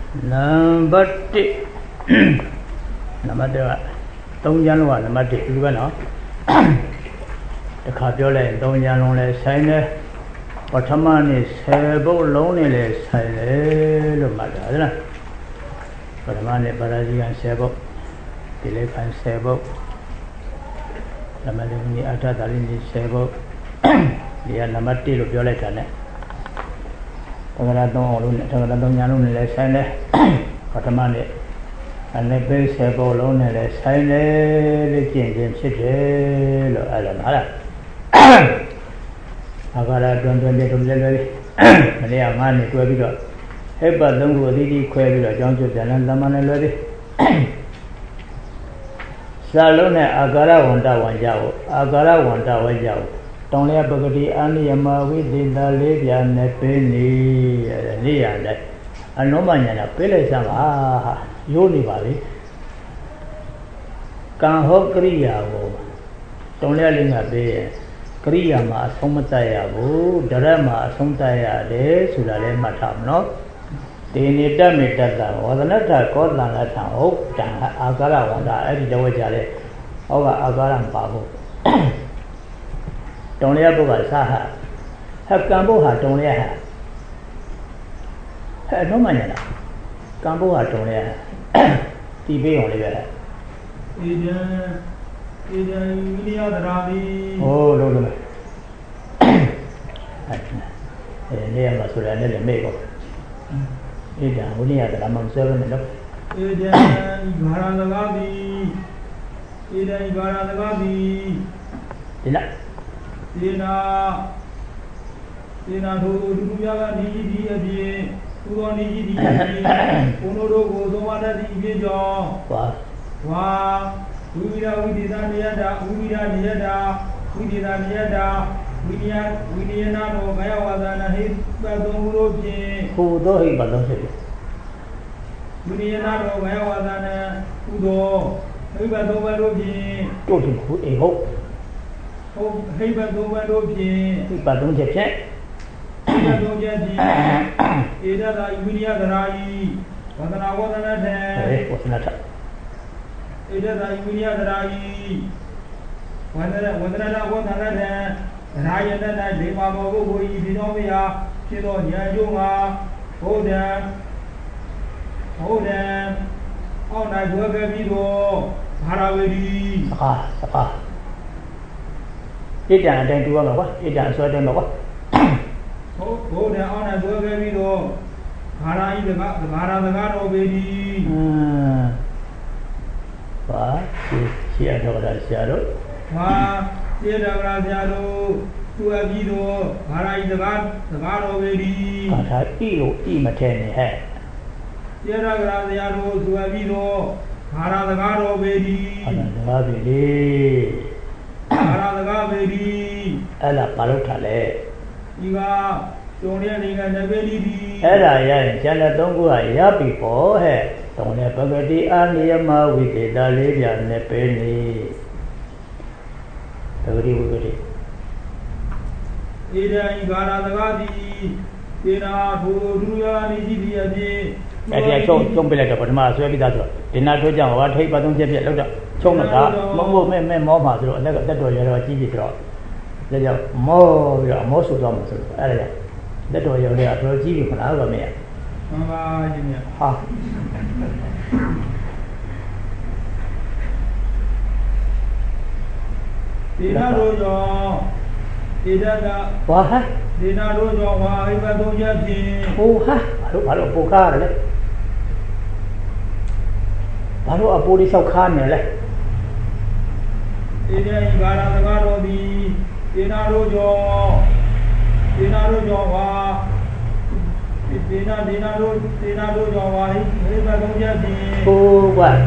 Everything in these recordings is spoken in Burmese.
Number 1 Number 2 3 gian luôn à number 1 đúng không nó cái khá biểu lại 3 gian luôn là sai này và thăm này sai bộ lâu này là sai đấy luôn mà đó là và thăm này Brazilian sai bộ tỷ lệ fan sai bộ làm mà lên như ata đại liên sai bộ thì là number 1 lúc biểu lại cái này thằng nào đông luôn thằng nào đông gian luôn là sai đấy và thăm này anh ấy bây giờ bộ lâu này là sai đấy chuyện chuyện sẽ thế rồi à làm hả là agara don lên mình đi ăn ăn này quay bây giờ hết bận đông của đi quay bây giờ trong chỗ này làm ăn này đi sau lúc này agara hoàn giao trong này bác đi ăn gì mà với đi ra lấy nhà này bên này ăn đấy anh nói mà nhà bên này sao à vô đi vào đi càng học cái gì à trong này lên nhà bên cái mà sống mất tay à bố đời mà sống tay à để sửa lại mà làm nó thì người ta mới đặt ra và nó ta có là thằng ốc chẳng agara hoàn đạo ấy thì đâu có trả lời ông agara bảo trong này bố bảo sao hả hả cán bộ hả trong này hả hả nó mà nhỉ cán bộ hả trong này hả thì bây giờ này ô đâu rồi này mà số này là mấy cái đây là hôm nay là làm sao này đâu đây là thu ra là đi thu ra đi ono đồ của số mà đi cho wow Ubi da niyada Widiana no kaya wadana hit badong roje Kudo hit badong se Widiana no kaya wadana kudo hit badong roje to thì khu e ho hit badong roje hit badong je che hit badong je ji eda da Widiana darai wadana de wadana tha eda da Widiana darai wadana de Raya na de ma bo go yi di no ya chi do nya ju ma ho de au na ju ga bi do Harawedi saka ít đàn đang tua mà quá ít đàn xoay đen mà quá ho de au na ju ga bi do Harai de ga no be di quá chi ăn đâu ra xia đó wa chia ra ra do tu a bi do Harai de ga no be di thà y mà thèn này hè chia ra do tu a bi do Hara de ga no be di Hara be đi Hara de ga be di အဲ့ဒါဘာလို့ထားလဲဒီကတုံးတဲ့နိုင်ငံနဘေလီဒီအဲ့ဒါရရင်ကျန်တဲ့သုံးခုကရပြီပေါ့ဟဲ့တုံးတဲ့ပဂတိအာနိယမဝိသေတာလေးပြနဲ့ပဲနေပဂတိဝိပတိဧဒံဤဂါရတကားသည်သေနာထိုဒုရယာနိရှိသည်အဖြစ်အဲ့ဒီချုံပြလိုက်တော့ပထမဆွဲပြီးသားဆိုတော့ဒီနာထိုးကြအောင်ဟာထိပ်ပါသုံးချက်ပြက်လောက်တော့ချုံတော့ဒါမဟုတ်မဲ့မောမှာဆိုတော့အသက်တော်ရတော့ကြီးပြီဆိုတော့ဒါကြောင့်မောပြီးတော့မောဆူသွားမှာဆိုတော့အဲ့ဒါလက်တော်ရုံတွေကတော်ကြီးပြီခလားတော့မင်းမှန်ပါရှင်ဗျာဟာဒေနာတို့ရောဒေဒကဝါဟာဒေနာတို့ရောဝါအိဘသုံးချက်ဖြင့်ဟိုဟာဘာလို့ပိုကားရတယ်ဘာလို့အပိုးလေးလျှောက်ခါနေလဲဧဒံဤဂါရတကားတော်သည်ဒေနာတို့ရောဝါဒေနာတို့ရောဝါအိဘသုံးချက်ဖြင့်ဟိုကွာ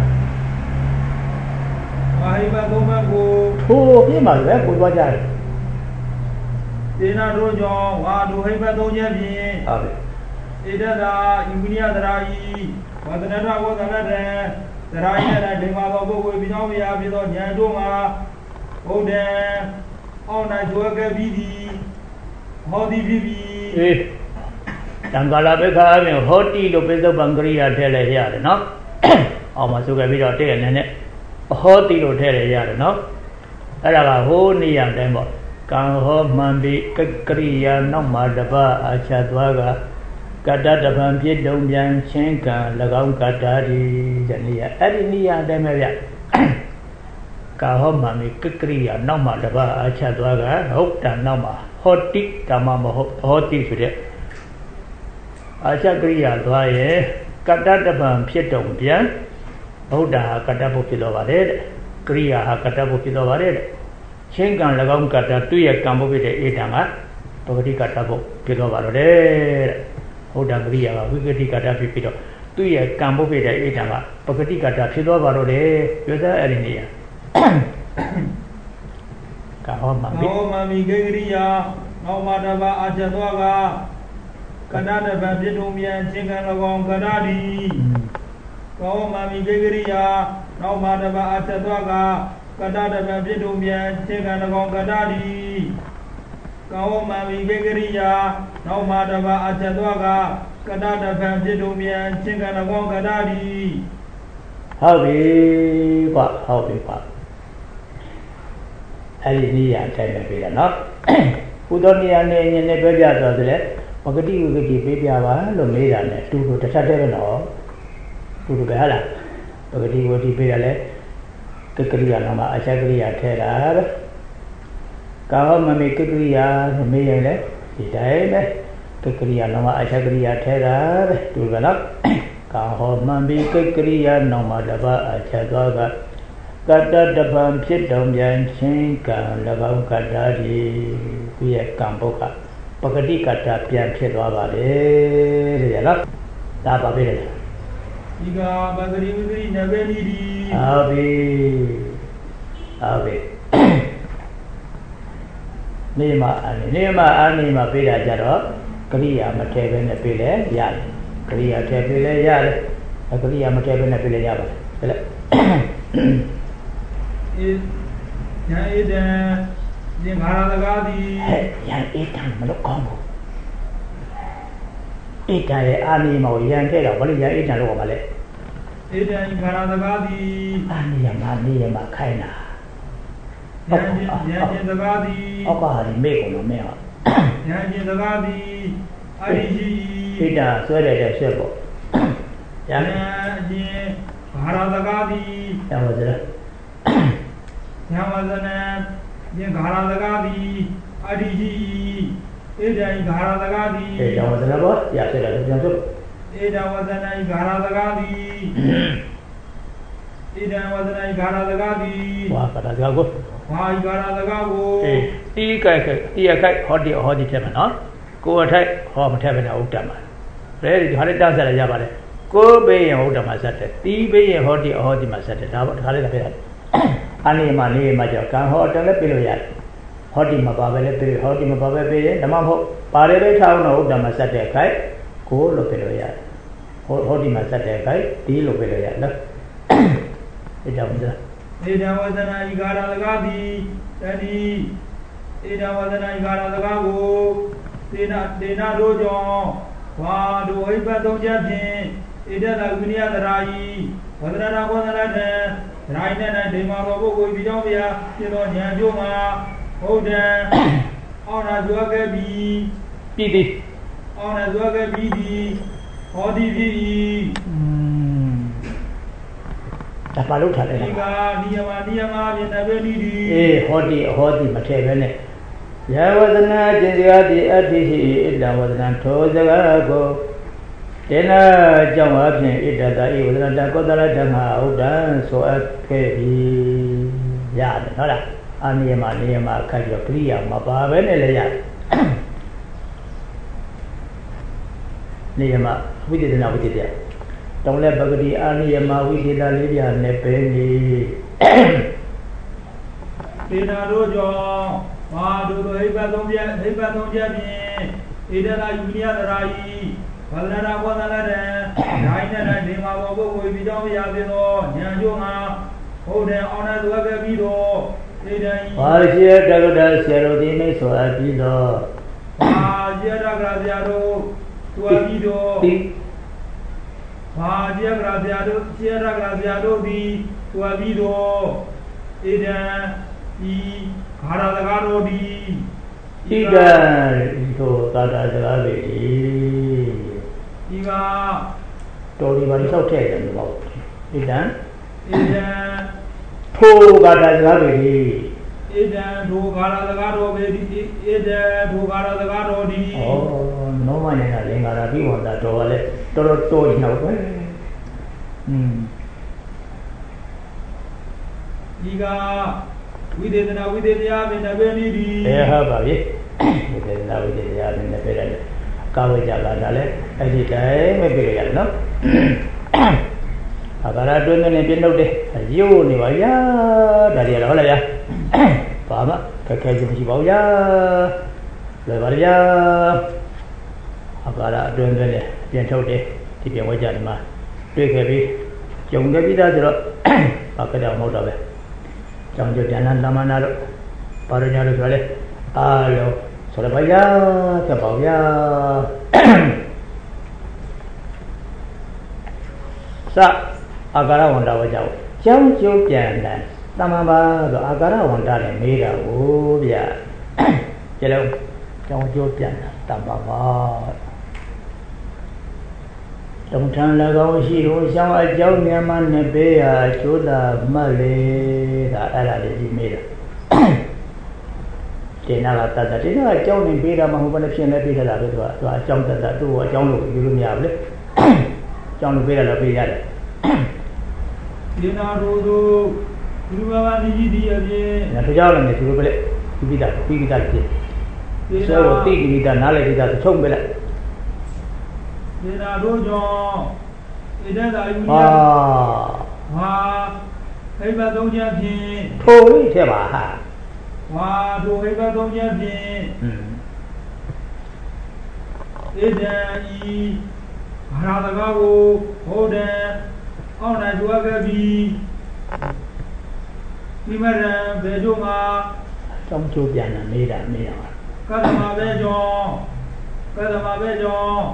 ဝါအိဘသုံးဘက်ကိုထိုးပြမှာလေကိုသွားကြတယ်ဒေနာတို့ရောဝါဒုဟိဘသုံးချက်ဖြင့်ဟုတ်ပြီဧဒတာဣဝိနိယသရာယီဝဒနတဝဒနတံသရာယီနဲ့ဒေမာဘောပုဂ္ဂိုလ်ပြီးသောမြာဖြစ်သောဉာဏ်တို့မှာဘုဒ္ဓံအောင်းနိုင်ကျွဲခဲ့ပြီးသည်ဟောသည်ဖြစ်ပြီး Tangala Beka, Hoti, Lopezo Bangria, Tele, no? Almost took a bit of tail in it. Hoti, Tele, no? Araga, who near them. Can home Mambi, Kakria, no Madaba, Achatwaga, Kata Pampi, Dombian, Chenka, Lagam Katari, Zania, Adinia, Demeria. Kahoma mi kikriya nama daba acha dwaga hokta nama hoti tamama hoti phide acha kriya dwaye kata tapan phit tong pyan bhuddha ha kata bhu phit lo ba de kriya ha kata bhu phit lo ba de chinkan lagaung kata tu ye kam bhu phit de etan ga pagati kata bhu phit lo ba lo de bhuddha kriya ga wikati kata phit phit lo tu ye kam bhu phit de etan ga pagati kata phit lo ba lo de yosa ari ni ya Kahomami Gagria, no Madaba Ajadwaga, Kanada Babitumian, Chingan Lagong Kanadi. Kahomami Gagria, no Madaba Ajadwaga, Kanada Babitumian, Chingan Lagong Kanadi. Kahomami Gagria, no Madaba Ajadwaga, Kanada Babitumian, Chingan Lagong Kanadi. How be what? Alinia time be enough. Udonia ne Babia does it. Pagati Wiki Babia, Lomeda, to the Saturday no, to the Gala. Pagati Wiki Bale, Kikria Nama, Achagria Terra. Kahoma make Kikria, Mayele, he died. Kikria Nama, Achagria Terra, to Gala. Kahoma be Kikria Nama Daba, Achagaga. Kata dapat fit dalam jangka lagau kata di kuya kampoka. Pagadi kata pian fit wabah deh, jalan. Tak apa beda. Jika bagari nabeli di. Abi. Ni ma beda jaro. Kriya macam mana beda ya. Kriya macam beda ya. Kriya macam mana beda ya. Yang itu yang gara lagi. Yang itu meluk kamu. Itu ani mau yang kita boleh yang itu lalu apa le? Itu yang gara lagi. Ani yang makai na. Yang lagi. Apa hari meko no meko. Yang lagi. Ari. Itu suara dia siapa? Yang gara lagi. Yang mana? Yang mana yang gara lagi, adiji, yang gara lagi. Yang mana apa? Ya sudah yang tu. Yang mana yang gara lagi. Yang mana yang gara lagi. Wah, kata dia aku. Wah, gara lagi. Tiga kai, hodi cuma, no? Kau ada, macam mana utama. Jadi hari dah saya jawab le. Kau be yang utama sahaja, tiga yang hodi masa sahaja. Dapat kali dah. Ani macam kan hotel le pilih ya, hoti mababel le pilih, hoti mababel pilih, nama ho, pare le tahu no udah masa dekai, ko lo pilih ya, hoti masa dekai, ti lo pilih ya, lah, itu apa? Ida wazana igara lagi, jadi ida wazana igara lagago, dena dojo, wah doa ibadah jadi, ida lagunya terai, wazana deh. Raina dema robo koi bijau biya, kilo nyanjo ma, oda, orang jual ke Bidi. Orang jual ke bidi, hodi bidi. Tak perlu tak ada. Jika niama bina beli di. Hodi macam mana? Ya wadana jadi adi ida wadana tozaga go. Ena jawab ni ida dah ibu dan kau dah dengar udah soal kehi ya, ada. Ani ma kerja kriya apa benda le ya. Ni ma wujud na wujud ya. Tonglah bagadi ani ma wujud dah le ya ne peni. Tina rojo, wah dulu hebat dong dia ni. Ida lah dunia terai. Wala ada, lainnya dema bawa koi bijau ya beno, nyanjo ma, orang orang dua ke bido, ini. Wajib jaga dah seru di ni soal bido. Wajib jaga seru, tu abido Maja graziado Sierra graziado di tu abido Ida I Haradagaro di Ida itu tata sekali Iga Tori bari sau teh dan mau Ida tu kata sekali Ida tu Haradagaro di Ida tu Haradagaro di Oh no mana lengah rapi wanda tu wale Toro tu ina apa Iga Widedana Widedaya Benabeni di apa ye Widedana Widedaya Benabeni Kau jalan ale Aji dah mesti jalan no Agar ada ni pindah deh Ayo ni waya dari ada lah ya Faham tak kerja mesti bau ya Lebar ya Agar ada ni pindah deh Di pindah wajah ni mah Dua kali Jom kali dah jeruk Pakai dah mau dah Jangan jangan lama nak baru nyari kali. Alo, sudah bayar, cepat ya. Sa, agara wanda wajau. Jauh jauh jangan. Sama bah, agara wanda ni mira, oh ya. Jadi, jauh jauh jangan. Tambah bah. Trong trăng là con si hồ xong ở cháu nhà man này bé chỗ là mà lê đã là gì mê đó thế nào là ta thế nào cháu này bé ra mà không phải là bé là cái đó trong ta tu ở trong lục như nhà đấy trong lục bé là bé ra đấy thế nào rồi Guru Baba ni gì vậy là tôi cháu là người Guru bé cái gì đó gì sau đó tí cái gì đó nãy là cái đó trông bé lại thế nào rồi cho Ida đại vui thấy bà tôi nhớ thì thôi thế bà hả tôi thấy bà tôi nhớ thì Ida I Haradagago Ode ông này chúa cái gì khi mà về chỗ mà trong chỗ nhà là mê đã cái mà về cho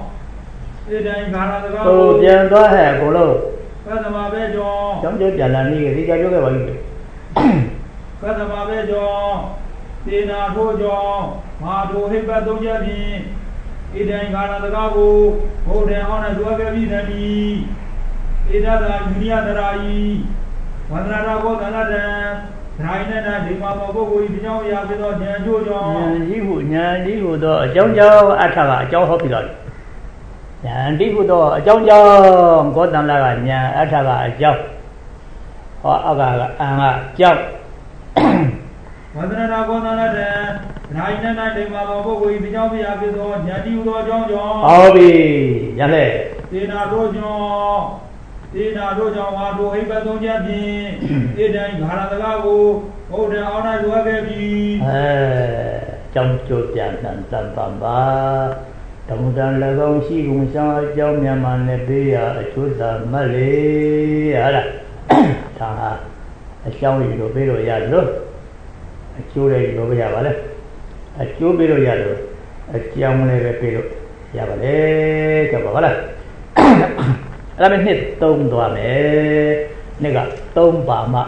Tôi chẳng có hè của đâu Chống chỗ nhà là đi đi cho chỗ cái bệnh Các thầm bê cho Tê nà thô cho Mà thô hít bát tông gia thì Ý đành khả năng tất cả cô Hồ đèn họ này chúa cái bí thần đi Ý đá là dunia tà ra ý Hoàn ra ra cô tà là đèn Thái này này thì mà cô cô ý nhau ya cái đó nhàn chua cho Nhà lý vụ đó chống cho ác thà là cháu hộp rồi nhà lý vụ đó chống cho có tầm là nhà ác thà là cháu họ ác là cháu Hoàn ra ra cô tà là đèn Thái này này thì mà cô ý nhau ya cái đó nhàn đi vụ đó cho Ồ bì nhà lệ Tê nà thô cho Tê nà thô cho mà thô hít bát tông gia thì Ý đành khả năng tất cả cô Hồ đèn họ này chúa cái bí trong chuột chàng thành tâm phạm ba đồng đàn là con si cùng sang trong nhà man này bây giờ chuột là mà lê ở đây thằng à trong gì rồi bây giờ giờ rồi chuột đây rồi bây giờ vậy đấy chuột bây giờ giờ rồi trong này bây giờ giờ vậy cho bảo là là bên này tôm đoà mẹ này cả tôm bà mà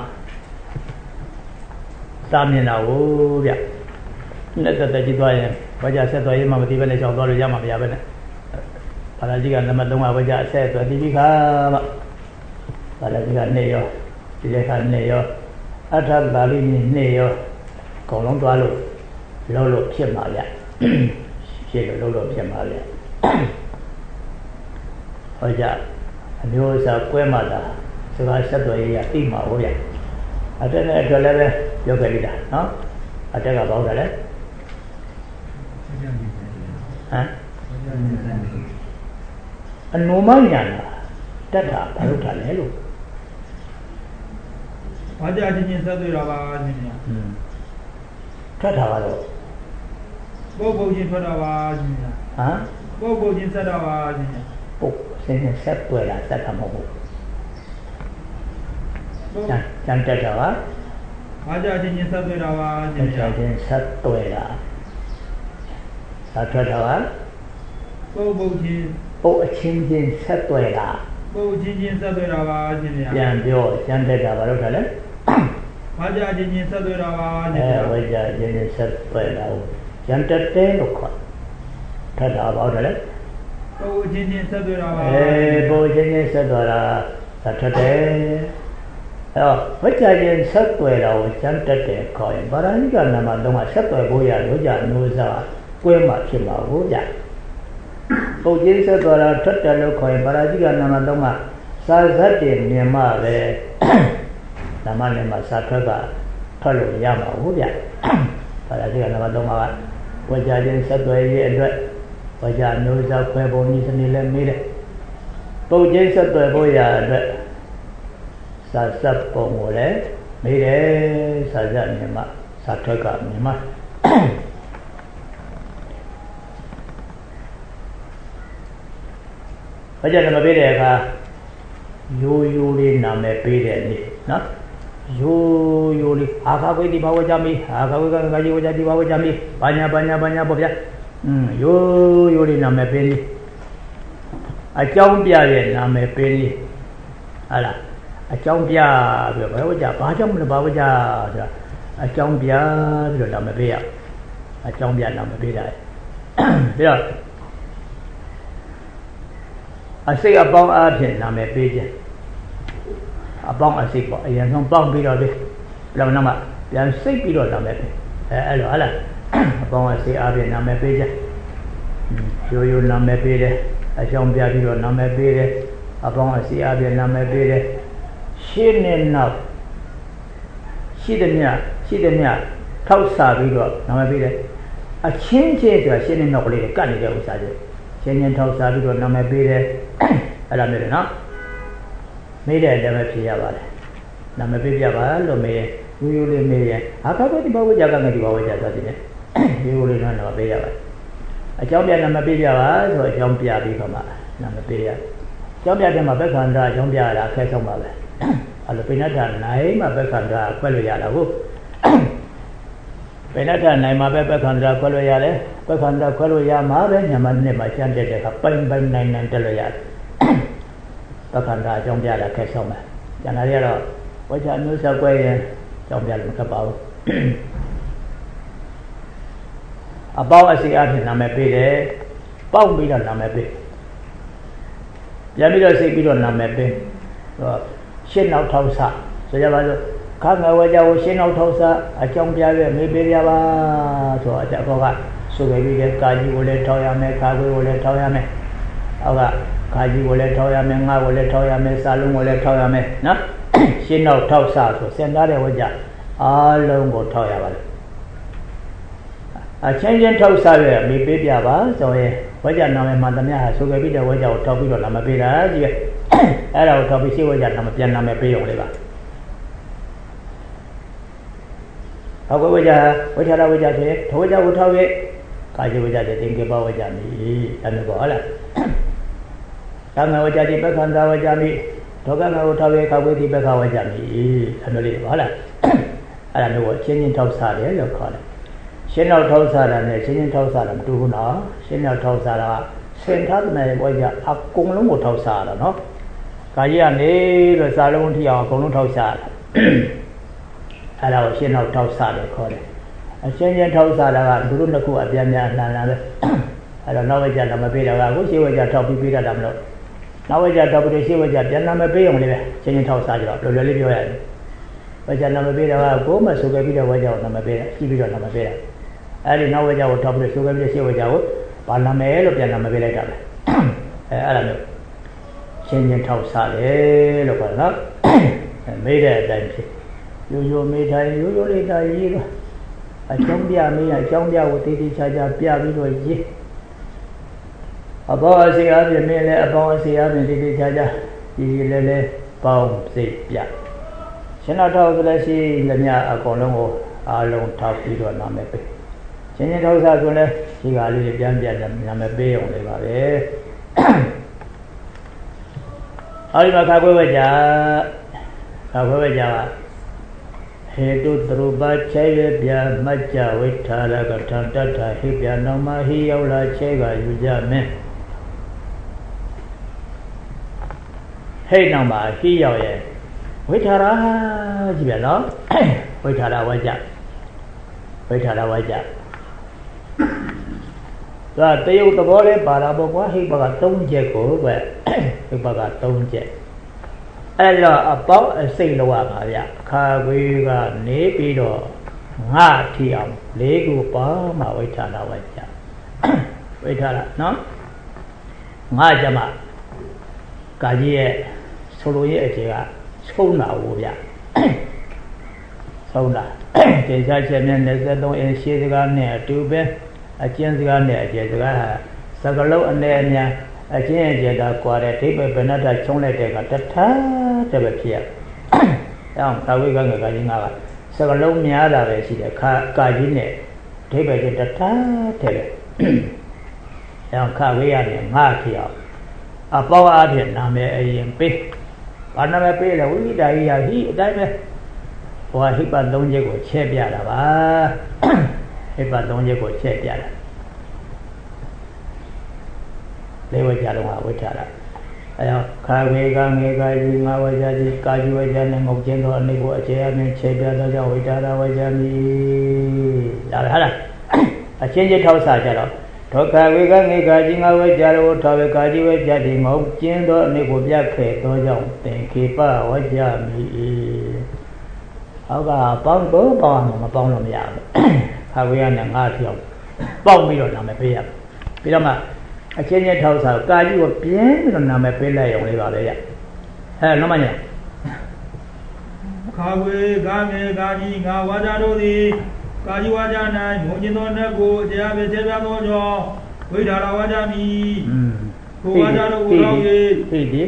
tam年nào vậy nên tại chỉ thôi bây giờ sẽ thôi mà đi bên này chọn tôi rồi mà bây giờ bên này là chỉ cần làm đông à bây giờ sẽ thôi đi khá mà là chỉ cần này rồi chỉ cần này rồi ở trong Bali này rồi còn lông toa luôn lâu lâu xem mà vậy xem rồi lâu lâu xem mà vậy bây giờ nếu sao quen mà là sẽ thôi tìm mà vậy ở trên này trở lại đây vô cái gì đó nó ở trên là bao giờ đấy hả anh mua mấy nhà là tất cả phải lúc trả lẽ luôn Hóa ra chính nhiên sao tôi ra ba chính nhiên tất cả rồi bố chính sao ra ba chính nhiên hả bố chính sao ra ba chính nhiên bố xin xếp tuổi là tất cả một bố chẳng trả trở á Hóa ra chính nhiên sao tôi ra ba chính nhiên chính xác tuổi là sao trả trở á ပုတ်အချင်းချင်းဆက်သွဲတာပုတ်ချင်းချင်းဆက်သွဲတာပါရှင်ဗျာပြန်ပြောကျန်တဲ့တာဘာလို့ထားလဲဝါကြချင်းချင်းဆက်သွဲတာပါရှင်ဗျာဝါကြချင်းချင်းဆက်သွဲတာကိုကျန်တဲ့တဲလို့ခေါ်ထပ်တာဘာလို့ထားလဲပုတ်ချင်းချင်းဆက်သွဲတာပါပုတ်ချင်းချင်းဆက်သွဲတာထပ်တယ်ဝါကြချင်းဆက်သွဲတာကိုကျန်တဲ့တဲခေါ်ရင်ဗာရာဏိကနာမသုံးကဆက်သွဲဖို့ရလို့ကြနိုးစားကွဲမှဖြစ်မှာကိုဗျပုတ်ချင်းဆက်သွဲတာထပ်တယ်လို့ခေါ်ရင်ဗာရာဏိကနာမသုံးကစာဇတ်တင်မြင်မှပဲနာမနဲ့မှာစာထွက်လို့ရမှာဟုတ်ဗျ။ဗာရာဏိကနာမသုံးပါးကဝါကြချင်းဆက်သွဲရေးအတွက်ဝါကြမျိုးစားခွဲပုံနည်းစနစ်လည်းမေးတယ်။ပုတ်ချင်းဆက်သွဲဖို့ရအတွက်စာစပ်ပုံကိုလည်းမေးတယ်စာဇတ်မြင်မှစာထွက်ကမြင်မှဝါကြနာမပေးတဲ့အခါရိုးရိုးလေးနာမည်ပေးတဲ့နေ့နော်ရိုးရိုးလေးအာခဝိတိဘာဝကြမီအာခဝိကံကာကြီးဝကြတိဘာဝကြမီဘာညာပေါ့ဗျာရိုးရိုးလေးနာမည်ပေးလေးအကြောင်းပြရဲ့နာမည်ပေးလေးဟာလားအကြောင်းပြပြီးတော့ဘာဝကြဘာကြောင့်မလဲဘာဝကြဆိုတာအကြောင်းပြပြီးတော့နာမည်ပေးရအကြောင်းပြနာမည်ပေးတာပြီးတော့အစိတ်အပေါင်းအားဖြင့်နာမည်ပေးခြင်းအပေါင်းအစိတ်ပေါ့အရင်ဆုံးပေါင်းပြီးတော့လေနောက်မှပြန်စိတ်ပြီးတော့နာမည်ပေးအဲ့လိုဟာလားအပေါင်းအစိတ်အားဖြင့်နာမည်ပေးခြင်းရိုးနာမည်ပေးတယ်အကြောင်းပြပြီးတော့နာမည်ပေးတယ်အပေါင်းအစိတ်အားဖြင့်နာမည်ပေးတယ်ရှင်းနေနောက်ရှိသည်မြထောက်စားပြီးတော့နာမည်ပေးတယ်အချင်းချင်းဆိုတာရှင်းနေနောက်ကလေးကတ်နေတဲ့ဥစ္စာတွေချင်းထောက်စားပြီးတော့နာမည်ပေးတယ်အဲ့လိုမျိုးလေနော်မေးတဲ့လည်းပဲဖြေရပါတယ်နာမည်ပေးပြပါလို့မေးရိုးလေးမေးရင်အာခဝိတိဘာဝကြကငတိဘာဝကြသွားတယ်ရိုးလေးနာမည်ပေးရပါတယ်အကြောင်းပြနာမည်ပေးပြပါဆိုအကြောင်းပြပြီးတော့မှနာမည်ပေးရအကြောင်းပြတဲ့မှာဘက္ခန္ဓာအကြောင်းပြရတာအခက်ဆုံးပါပဲအဲ့လိုပိဏ္ဍာနိုင်မှာဘက္ခန္ဓာခွဲလို့ရတာဟုတ်ပိဏ္ဍာနိုင်မှာပဲဘက္ခန္ဓာခွဲလို့ရတယ်ဘက္ခန္ဓာခွဲလို့ရမှာပဲညမနှစ်မှာကျန်တဲ့အခါပိုင်နိုင်တက်လို့ရတယ်ဘက္ခန္ဓာအကြောင်းပြတာခက်ဆုံးပဲကျန်တာတွေကတော့ဝါကြမျိုးဆက်ကွဲရင်အကြောင်းပြလို့မခက်ပါဘူးအပေါင်းအစီအဖြစ်နာမည်ပေးတယ်ပေါက်ပြီးတော့နာမည်ပေးပြန်ပြီးတော့စိတ်ပြီးတော့နာမည်ပေးရှင်းနောက်ထောက်ဆဆိုကြပါစို့ခါငယ်ဝါကြကိုရှင်းနောက်ထောက်ဆအကြောင်းပြရမေးပေးရပါဆိုတော့အဘောကဆိုခဲ့ပြီးတဲ့ကာကြီးကိုလည်းထောက်ရမယ်ခါခွေးကိုလည်းထောက်ရမယ်အောက်ကခါကြီးကိုလည်းထောက်ရမယ်ငါကိုလည်းထောက်ရမယ်စာလုံးကိုလည်းထောက်ရမယ်နော်ရှင်းနောက်ထောက်ဆဆိုစင်သားတဲ့ဝါကြအားလုံးကိုထောက်ရပါတယ်အချင်းထောက်ဆရမေးပေးပြပါဆိုရင်ဝါကြနာမည်မှန်သမျှဟာဆိုခဲ့ပြီးတဲ့ဝါကြကိုထောက်ပြီးတော့နာမည်ပေးတာကြီးအဲ့ဒါကိုထောက်ပြီးရှင်းဝါကြနာမည်ပြန်နာမည်ပေးရုံလေးပါဟောကဝါကြဝါကြလာဝါကြဆိုရင်ထောဝါကြကိုထောက်ရဲ့ကာကြီးဝါကြတဲ့တင်ကေပဝါကြမီအဲ့လိုပေါ့ဟုတ်လားကာငါဝါကြတိပက္ခန္တာဝါကြမီဒေါကငါကိုထောက်ရဲ့ခဝေတိပက္ခဝါကြမီအဲ့လိုလေးဟုတ်လားအဲ့ဒါမျိုးကိုချင်းထောက်စားတယ်လို့ခေါ်တယ်ရှင်းနောက်ထောက်စားတာနဲ့ချင်းထောက်စားတာမတူဘူးနော်ရှင်းနောက်ထောက်စားတာစင်ထားတဲ့ဝါကြအကုန်လုံးကိုထောက်စားတာနော်ကာကြီးကနေလို့စာလုံးထိအောင်အကုန်လုံးထောက်စားတာအဲ့ဒါကိုရှင်းနောက်ထောက်စားတယ်ခေါ်တယ်အချင်းထောက်စားတာကသူတို့နှစ်ခုအပြန်ပြန်လှန်လာပဲအဲ့တော့နောက်ဝါကြနာမပေးတာကကိုရှင်းဝါကြထောက်ပြီးပေးတာမလို့နောက်ဝါကြထောက်ပြီးရှင်းဝါကြပြန်နာမပေးအောင်လေးပဲချင်းထောက်စားကြတော့လွယ်လွယ်လေးပြောရတယ်ဝါကြနာမပေးတာကကိုမဆိုခဲ့ပြီးတော့ဝါကြကိုနာမပေးတာကြည့်ပြီးတော့နာမပေးတာအဲ့ဒီနောက်ဝါကြကိုထောက်ပြီးဆိုခဲ့ပြီးရှင်းဝါကြကိုဘာနာမည်လို့ပြန်နာမပေးလိုက်တာပဲအဲ့ဒါမျိုးချင်းထောက်စားတယ်လို့ခေါ်နော်မေးတဲ့အတိုင်းဖြစ်ရိုးမေးတိုင်းရိုးလေးတိုင်းရေးတော့အကြောင်းပြမေးရအကြောင်းပြကိုတေးသေးချာချာပြပြီးတော့ရေးအဘောအစီအပြင်မင်းလည်းအပေါင်းအစီအပြင်တေးသေးချာချာရေးလဲပေါင်းစိတ်ပြရှင်တော်ထောက်ဆိုလည်းရှိလည်းများအကုန်လုံးကိုအားလုံးထောက်ပြီးတော့နာမည်ပေးချင်းထောက်စားဆိုလည်းရှိကလေးပြန်နာမည်ပေးအောင်လေးပါပဲအော်ဒီမှာခါခွဲဝကြဟေတုသရုပချေရပြမကြဝိထာရကထံတထဟိပြနောမဟိရောက်လာချေကယူကြမင်း hey now ma he yao ye wait hara ji bien no wait hara wa ja đó tiêu tao có lấy bà là bao quá hay bà cả tông che của vậy bà cả tông che ai là bảo xây lâu à bà ya khai vi cái nếp đi đó ngã thì ông lấy của bà mà wait hara wa ja wait hara no ngã chả mà cái gì solo ye che ga sâu nào vậy sâu nào cái giá trị này là sẽ đông em xí cái này tiêu bên trên cái này cái sao cái lâu anh em nha trên cái đó qua đây thì bên nó đã chống lại cái tất thá để bị kia không tao với cái người cái gì ngã sao cái lâu nhà ra về xí cái gì này thì bây giờ tất thá thế không khai với anh ngã thì bao à thì làm cái gì bạn làm cái là uống cái đại hi đại này và hít vào đông dưới của che bia là ba hít vào đông dưới của che bia là lấy vào nhà đồng hồ với trả lại khai về cái gì ngao về cái gì cái gì về cái này ngọc trên đó này của che bia đó cho với trả lại với cái gì là ở trên dưới thau xài cho đó thôi khai về cái gì ngao về trả lại thau về cái gì về cái gì ngọc trên đó này của bia khé đó cho tiền khi ba với cái gì họ cả bông bố bông mà bông làm gì khai về này ngã thiểu bông bây giờ làm mấy bây giờ mà ở trên nhà thầu sao cái gì cũng biến rồi làm mấy lại用嚟đấy vậy nó mà nhỉ khai về cái gì ngã hóa ra đâu đi cái gì hóa ra này mỗi nhân đó nó cô chỉ là về chế biến thôi cho với đào hóa ra mi cô hóa ra đâu cô đâu gì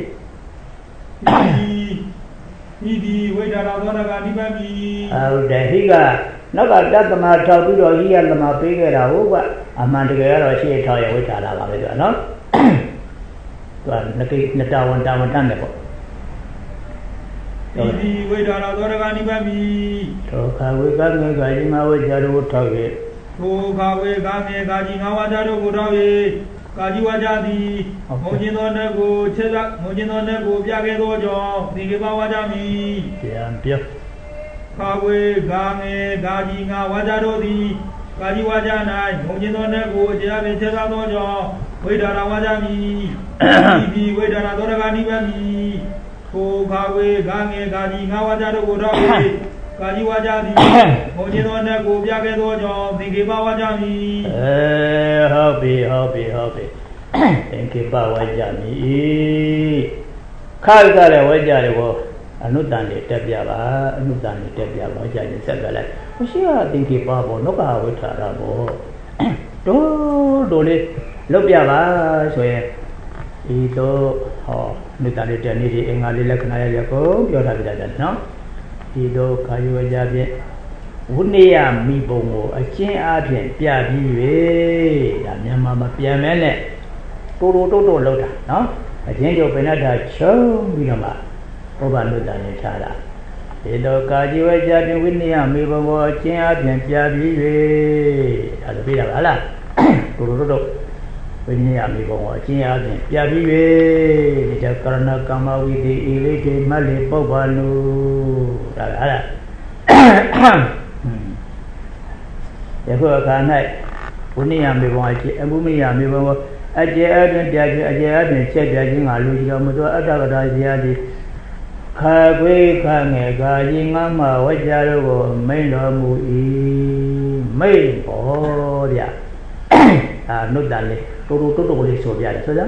đi với đào đó là cái gì mà mi để hi cả nó cả đã mà thầu bây giờ hi là mà bây cái đâu quá mà cái đó chỉ thầu với trả là bây giờ nó toàn nó cái nó đào này bộ đi với đào đó là cái gì mà mi thôi khai với cái gì mà với trả đâu thầu về thôi khai với cái gì ngao trả đâu cô đâu về cái gì hóa ra thì mỗi nhân đó nó cô chế ra mỗi nhân đó nó cô bia cái đó cho thì cái bao hóa ra mi biết khai với cái gì ngao ra đâu thì cái gì hóa ra này mỗi nhân đó nó cô chỉ là về chế ra đó cho với đào hóa ra mi đi với đào đó là cái gì mà mi cô khai với cái gì ngao ra đâu cô đâu về cái gì hóa ra thì mỗi nhân đó nó cô bia cái đó cho thì cái bao hóa ra mi hợp bị tiền cái bao hóa ra mi khai ra là hóa ra được không anh nói đàn để đẹp giá ba anh nói đàn để đẹp giá ba giá như thế này không phải là tiền cái bao bộ nó cả với trả ra bộ đồ này lúc giá ba rồi thì đó họ nói đàn để đẹp này thì anh ấy lấy cái này là có biểu đạt cái gì đó thì đó khai hóa ra biết vốn này mi bông ở trên áp biển bia bì về làm nhà mà bia mẹ này tô lâu ta nó ở trên chỗ bên đó là chớm đi mà cô bạn nuôi đàn này trả lại thì đó cái gì vậy gia đình vốn này mi bông ở trên áp biển bia bì về là bây giờ là tô vốn này mi bông ở trên áp biển bia bì về thì cho con nó cầm vào cái gì lấy cái mà lấy bao bạn nuôi là giờ vừa cái này bữa nay mi bông ở bữa nay mi bông ở trên chơi bia gì ngã lùi cho mà tôi ở đó cái gì đi khai quê khai nghề cái gì ngã mà quay ra rồi mấy lo mùi mấy bỏ đi nốt đàn này tôi có đi số bia đấy sao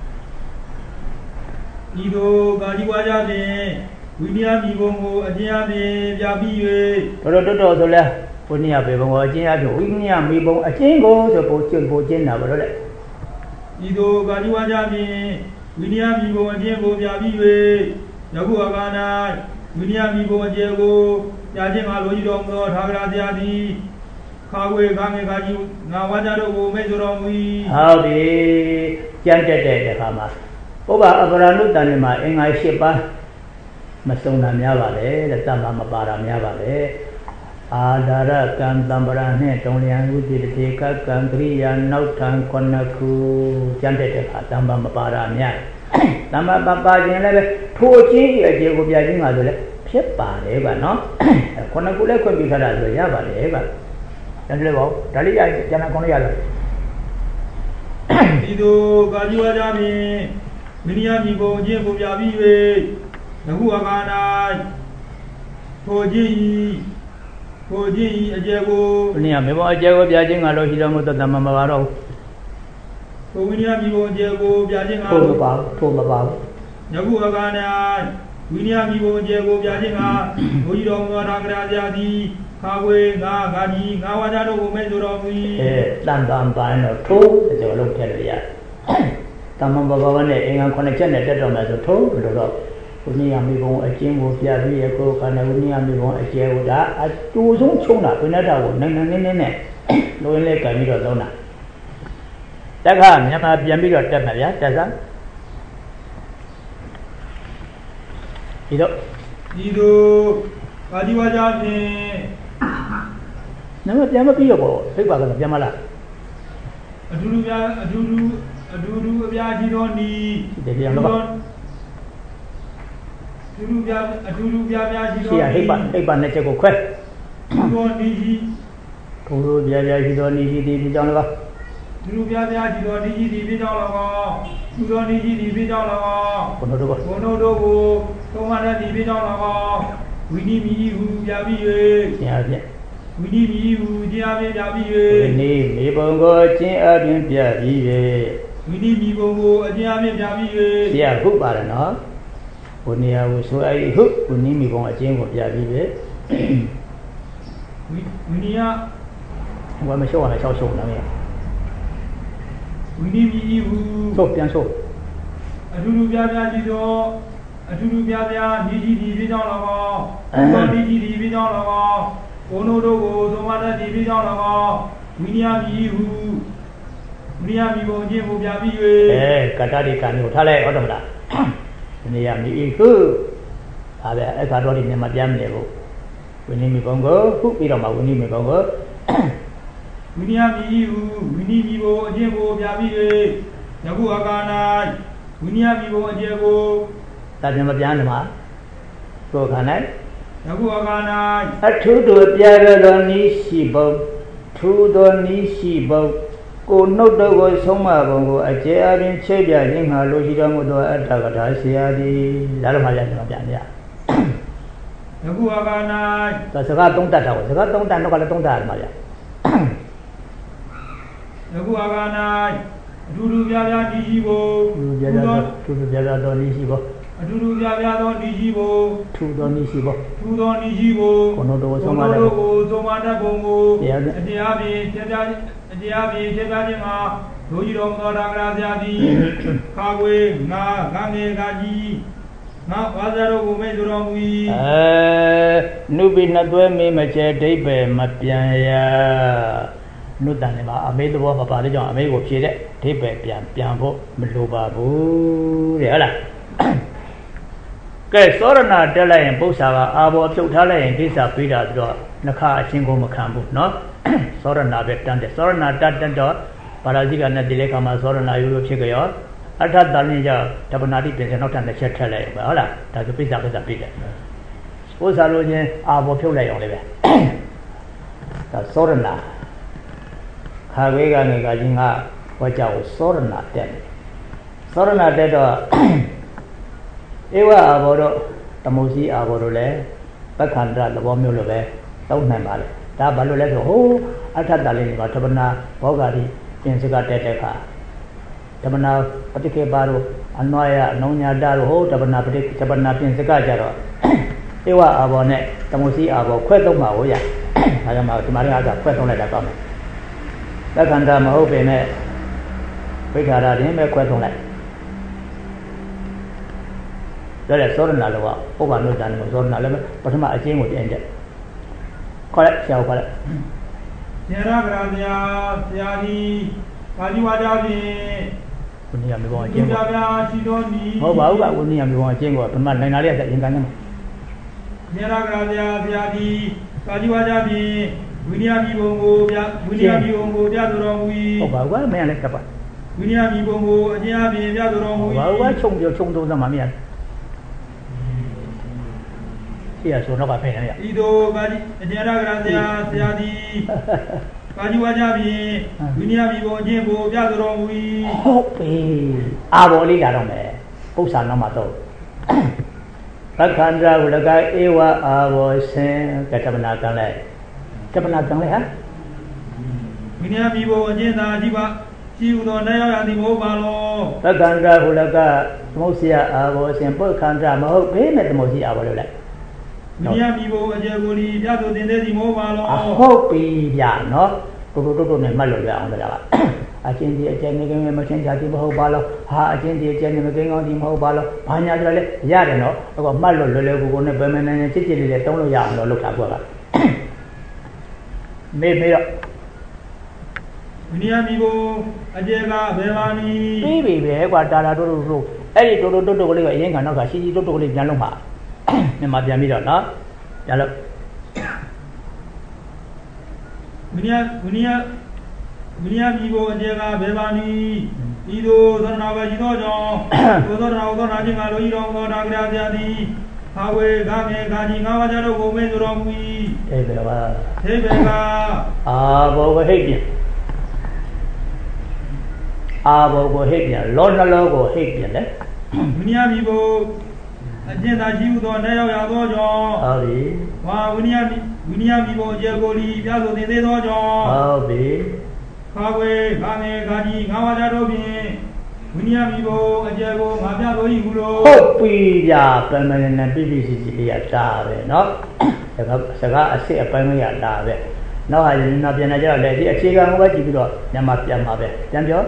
đi đâu cái gì qua ra thì William mi bông ở trên bia bì về tôi rồi là bữa nay mi bông ở trên William mi bông ở trên go rồi bộ trên nào rồi đấy đi đâu cái gì qua ra thì William mi bông ở trên go bia bì về giờ cô ở cái này William mi bông ở trên go nhà trên ngã lối đi đâu mà thằng ra ra thì khai về cái gì ngã qua ra đâu mấy chỗ đâu mi hao đi chân để mà bố bà ở bên đó tận mà anh ấy xếp ba mà sống làm nhà bà đấy là tâm mà bà làm nhà bà đấy Adara kan tambarane trong liên ưu tiên thì các cần kriya nấu thang quan khu chân để khả tâm mà bà làm nhà Nama papa jenela thoji aje ko pya jin ma so le phit pare ba no khona ku le khwet pi thada so ya ba le ba dan le ba da li ya jana kon ya la Ido gajiwa jami miniya mi bo je ko pya bi we nahu akana thoji aje ko miniya me bo aje ko pya jin ga lo hi lo mo ta ma ma ba ro ko miniya mi bo je ko pya jin ga tho ma ba nahu akana miniya mi bo je ko pya jin ga bo ji ro mo ta kra ja di Kawe nga gaji nga waja do ko me so ro mi tan ba no tho so lo the lo ya tamam ba ba ne inga khone chet ne tet do ma so tho lo do uniya mi bon a chin ko pya bi ye ko kana uniya mi bon a che ko da a tu song chung da pina da ko nang ne lo yin le kan bi do long da tat kha myama pyan bi do tet ma bya tat sa Ido gaji waja pin Nama pyan ma pi yo ko thik ba ka pyan ma la Adudu abya ji do ni de pyan lo ba Adudu bya ji do si ya hik ba ne che ko khwet do ni ji Thuru bya ji do ni ji di jang lo ba Adudu bya ji do ni ji di bi jang lo ba Thu do ni ji di bi jang lo ba Kono do ko to ma na di bi jang lo ba Wini mi hu bya bi ye ya bya Wini mi hu dia bya bi ye Wini mi bon ko chin a bin bya bi ye Wini mi bon ko a chin a bin bya bi ye ya hu ba la no Wini ya hu so ai hu wini mi bon a chin ko bya bi ye Wini ya wa ma shou wa shou shou na me Wini mi hu so pyan so Adudu bya ji do Adudu bya ni ji di bi jang lo ba Ni ji di bi jang lo ba Ono do ko so ma na di bi jang lo ba Wini ya mi hu Wini ya mi bon jin ko bya bi ye kata di kan ko tha lai ho to ma la Wini ya mi hu ba be a ka do di ne ma pyan ne ko Wini mi bon ko hu pi do ma wini mi bon ko Wini ya mi hu Wini mi bon jin ko bya bi ye Yaku akana Wini ya mi bon je ko ta pyan ma pyan ne ma ko khan nai Yaku akana Thu do pya do ni si bo thu do ni si bo ko nut do ko song ma bon ko a che a bin che pya yin ha lo shi do mo do a ta ka tha sia di la lo ma ya no pyan ya Yaku akana ta sa ka tong tat ta ko sa ka tong tat no ka le tong tat ma ya Yaku akana Adudu bya ni ji bo thu do pya do ni si bo Adudu bya do ni ji bo thu do ni si bo Thu do ni ji bo ko no do ko song ma da bong ko Adia bi che pya jin ma lo ji do mo ta kra sia di Kawe nga nge ga ji nga wa za do ko me so ro mu yi nu bi na twe me ma che dai pe ma pyan ya nu tan ne ba a me thabo ma pa le jaung a me ko phie de dai pe pyan pho ma lo ba bu de ha la ကဲသောရဏတက်လိုက်ရင်ပု္ပ္ပာကအာဘောဖြုတ်ထားလိုက်ရင်ကိစ္စပြီးတာဆိုတော့နှခအချင်းကိုမခံဘူးเนาะသောရဏပဲတန်းတယ်သောရဏတက်တော့ပါရာဇိကနဲ့ဒီလေခါမှာသောရဏယူလို့ဖြစ်ကြရောအထတလင်းကြတပနာတိပြင်စနောက်ထပ်တစ်ချက်ထက်လိုက်ပဲဟုတ်လားဒါဆိုပိဿကိစ္စပြီးတယ်ပု္ပ္ပာလို့ချင်းအာဘောဖြုတ်လိုက်အောင်လေပဲဒါသောရဏခါဝေးကနေကချင်းကဟောကြောက်သောရဏတက်သောရဏတက်တော့ ဧဝအာဘောတို့တမုစီအာဘောတို့လည်းပက္ခန္တသဘောမျိုးလိုပဲသုံးနိုင်ပါလေဒါဘာလို့လဲဆိုဟိုအထတလေးကဓမ္မနာဘောဂာတိပြင်စကတက်တဲ့ခါဓမ္မနာပฏิခေပါတို့အနွားရအနုံညာတတို့ဟိုဓမ္မနာပြင်စကကြတော့ဧဝအာဘောနဲ့တမုစီအာဘောခွဲသုံးပါကိုရဒါကြောင့်ဒီမှာလည်းအားခွဲသုံးလိုက်တာကောင်းတယ်ပက္ခန္တမဟုတ်ပေမဲ့ဝိခါရတင်ပဲခွဲသုံးလိုက် ဒါလည်းသောရဏလောကဥပ္ပါနုတ္တန်ကိုသောရဏလည်းပထမအကျဉ်းကိုပြန်တက်ခေါ်လိုက်ဆရာခေါ်လိုက်ဆရာကရာဆရာကြီးကာကြီးဝါကြဖြင့်ဝိနည်းမျိုးပေါ်အကျဉ်းကိုဗျာရှိတော်နီဟုတ်ပါဘူးကဝိနည်းမျိုးပေါ်အကျဉ်းကိုပထမနိုင်လာလေးကရင်ကန်နေမှာဆရာကရာဆရာကြီးကာကြီးဝါကြဖြင့်ဝိနည်းမျိုးဘုံကိုဗျာဝိနည်းမျိုးဘုံကိုပြတော်မူ၏ဟုတ်ပါဘူးကမင်းလည်းကပ်ပါဝဝိနည်းမိဘုံကိုအကျဉ်းအပြင်ပြတော်မူ၏ဘာချုံပြောချုံသုံးသမှာမရရှိရဆိုတော့ကဖယ်နေရဤသို့ကာကြီးအကျဉ်းရကရာဆရာသည်ကာကြီးဝါကြဖြင့်ဝိနည်းမိဘုံအကျဉ်းကိုပြတော်မူ၏ဟုတ်ပြီအာဘောလေးလာတော့မယ်ပု္ပ္ပာနောက်မှာတော့ပက္ခန္တဝလကဧဝအာဘောစင်ကတ္တမနာကံလဲကတ္တမနာကံလဲဟာဝိနည်းမိဘုံအကျဉ်းသာကြည့်ပါကြည့်ဥသောနေရောက်ရသည်မဟုတ်ပါလောပက္ခန္တဝလကသမုတ်စီယအာဘောစင်ပုက္ခန္တမဟုတ်ဘေးမဲ့သမုတ်စီအာဘောလို့လဲဝိနည်းမိဘုံအကျဉ်းကိုလီပြဆိုတင်သေးသည်မဟုတ်ပါလောဟုတ်ပြီဗျာနော်တို့နဲ့မှတ်လို့ရအောင်လားအချင်းဒီအကျဉ်းနေကင်းမချင်းချာတိမဟုတ်ပါလို့ဟာအချင်းဒီအကျဉ်းနေမကင်းကောင်းဒီမဟုတ်ပါလို့ဘာညာကြလဲရတယ်နော်အခုမှတ်လို့လွယ်လွယ်ကူကူနဲ့ဗမာနိုင်ငံချစ်ချစ်လေးလေးတုံးလို့ရအောင်လို့လုပ်တာကွာမေးတော့ဝိနည်းမိဘအကျဉ်းကဘယ်ပါနည်းပြီးပြီပဲကွာတာတာတို့အဲ့ဒီတို့ကလေးကအရင်ကနောက်ကရှိတို့ကလေးပြန်လုံးပါမြန်မာပြန်ပြီးတော့နော်ပြန်လို့ဝိနည်းမိဘအကျဉ်းကဘယ်ပါနည်းဤသို့သရဏဘာရှိသောကြောင့်သောသရဏသောနာခြင်းကလိုဤတော်သောနာကြရာပြသည်ဟာဝေကာမေကာကြီးငါးပါးကြတို့ကိုမေးဆိုတော်မူ၏အေးပဲပါအေးပဲကဘောကိုဟိတ်ပြန်ဘောကိုဟိတ်ပြန်လောနှလောကိုဟိတ်ပြန်လေဝိနည်းမိဘအကျဉ်းသာရှိဟုသောနေရောက်ရသောကြောင့်ဟုတ်ပြီဟာဝိနည်းမိဘအကျဉ်းကိုလီပြဆိုတင်သေးသောကြောင့်ဟုတ်ပြီခါဝေခါမေခါကြီးငါးပါးကြတို့ဖြင့်ဝိနည်းမိဘအကျဉ်းကိုငါပြဆို၏ဟုလို့ဟုတ်ပြီဗျာပန်ပန်နဲ့ပြပြစီစီလေးရတာပဲเนาะစကားအစ်စ်အပိုင်းမရတာပဲနောက်ဟာရင်နောက်ပြန်လာကြတော့လေဒီအခြေခံကိုပဲကြည့်ပြီးတော့ညမှာပြန်ပါပဲပြန်ပြော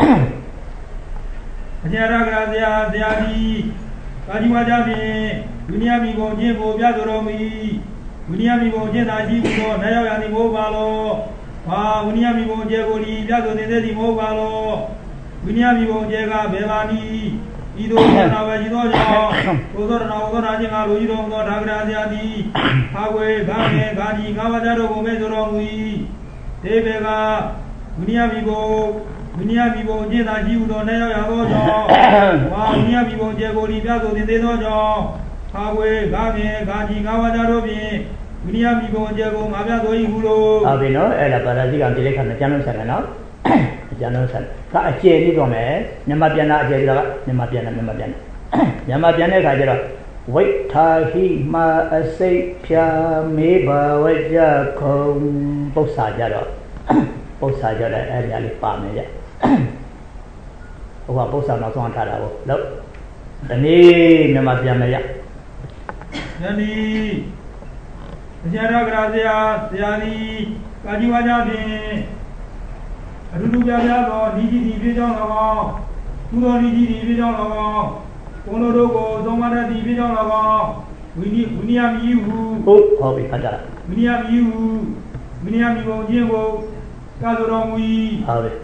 အကျဉ်းရကရာဆရာကြီးကာကြီးဝါကြဖြင့်ဝိနည်းမိဘအကျဉ်းကိုပြဆိုတော်မူ၏ဝိနည်းမိဘအကျဉ်းသာရှိပြီးတော့နေရောက်ရသည်မဟုတ်ပါလောဟာဝိနည်းမိဘအကျဉ်းကိုလီပြဆိုတင်သေးသည်မဟုတ်ပါလောဝိနည်းမိဘအကျဉ်းကဘယ်ပါနည်းဤသို့သရဏဘာရှိသောကြောင့်သောသရဏသောနာခြင်းကလိုဤတော်သောဒါဂရာဆရာသည်ဟာဝေကာမေကာကြီးငါးပါးကြတို့ကိုမေးဆိုတော်မူ၏ဒေဘေကဝိနည်းမိဘအကျဉ်းသာရှိဟုသောနေရောက်ရသောကြောင့်ဟာဝိနည်းမိဘအကျဉ်းကိုလီပြဆိုတင်သေးသောကြောင့်ဟာဝေကာမေကာကြီးငါးပါးကြတို့ဖြင့်ဝိနည်းမိဘအကျဉ်းကိုငါပြဆို၏ဟုလို့ဟုတ်ပြီနော်အဲ့ဒါပါဠိကံတိရိခဏကျမ်းလုံးဆက်တယ်နော်ကျမ်းလုံးဆက်ကအကျယ်ပြီးတော့မယ်မြန်မာပြန်တာအကျယ်ပြီးတော့မြန်မာပြန်တဲ့အခါကျတော့ဝိထာဟိမအစိတ်ဖြာမေဘဝကြခုံပု္ပ္ပာကြတော့အဲ့ဒီအလေးပါမယ်ကြဟိုကပု္ပ္ပာနောက်ဆုံးထားတာကိုလို့ဒီနေ့မြန်မာပြန်မယ်ရဒီနေ့အကျဉ်းရကရာဆရာသည်ကာကြီးဝါကြဖြင့်အထူးထူးပြပြသောဤကြီးဒီပြေကြောင်း၎င်းသူတော်ဤကြီးဒီပြေကြောင်း၎င်းဘုန်းတော်တို့ကိုသုံးပါးတဲ့ဒီပြေကြောင်း၎င်းဝိနည်းမိဟုဟုတ်ပြီဖတ်ကြလားဝိနည်းမိဟုဝိနည်းမိဘအကျဉ်းကိုကာဆိုတော်မူ၏ဟုတ်ပြီ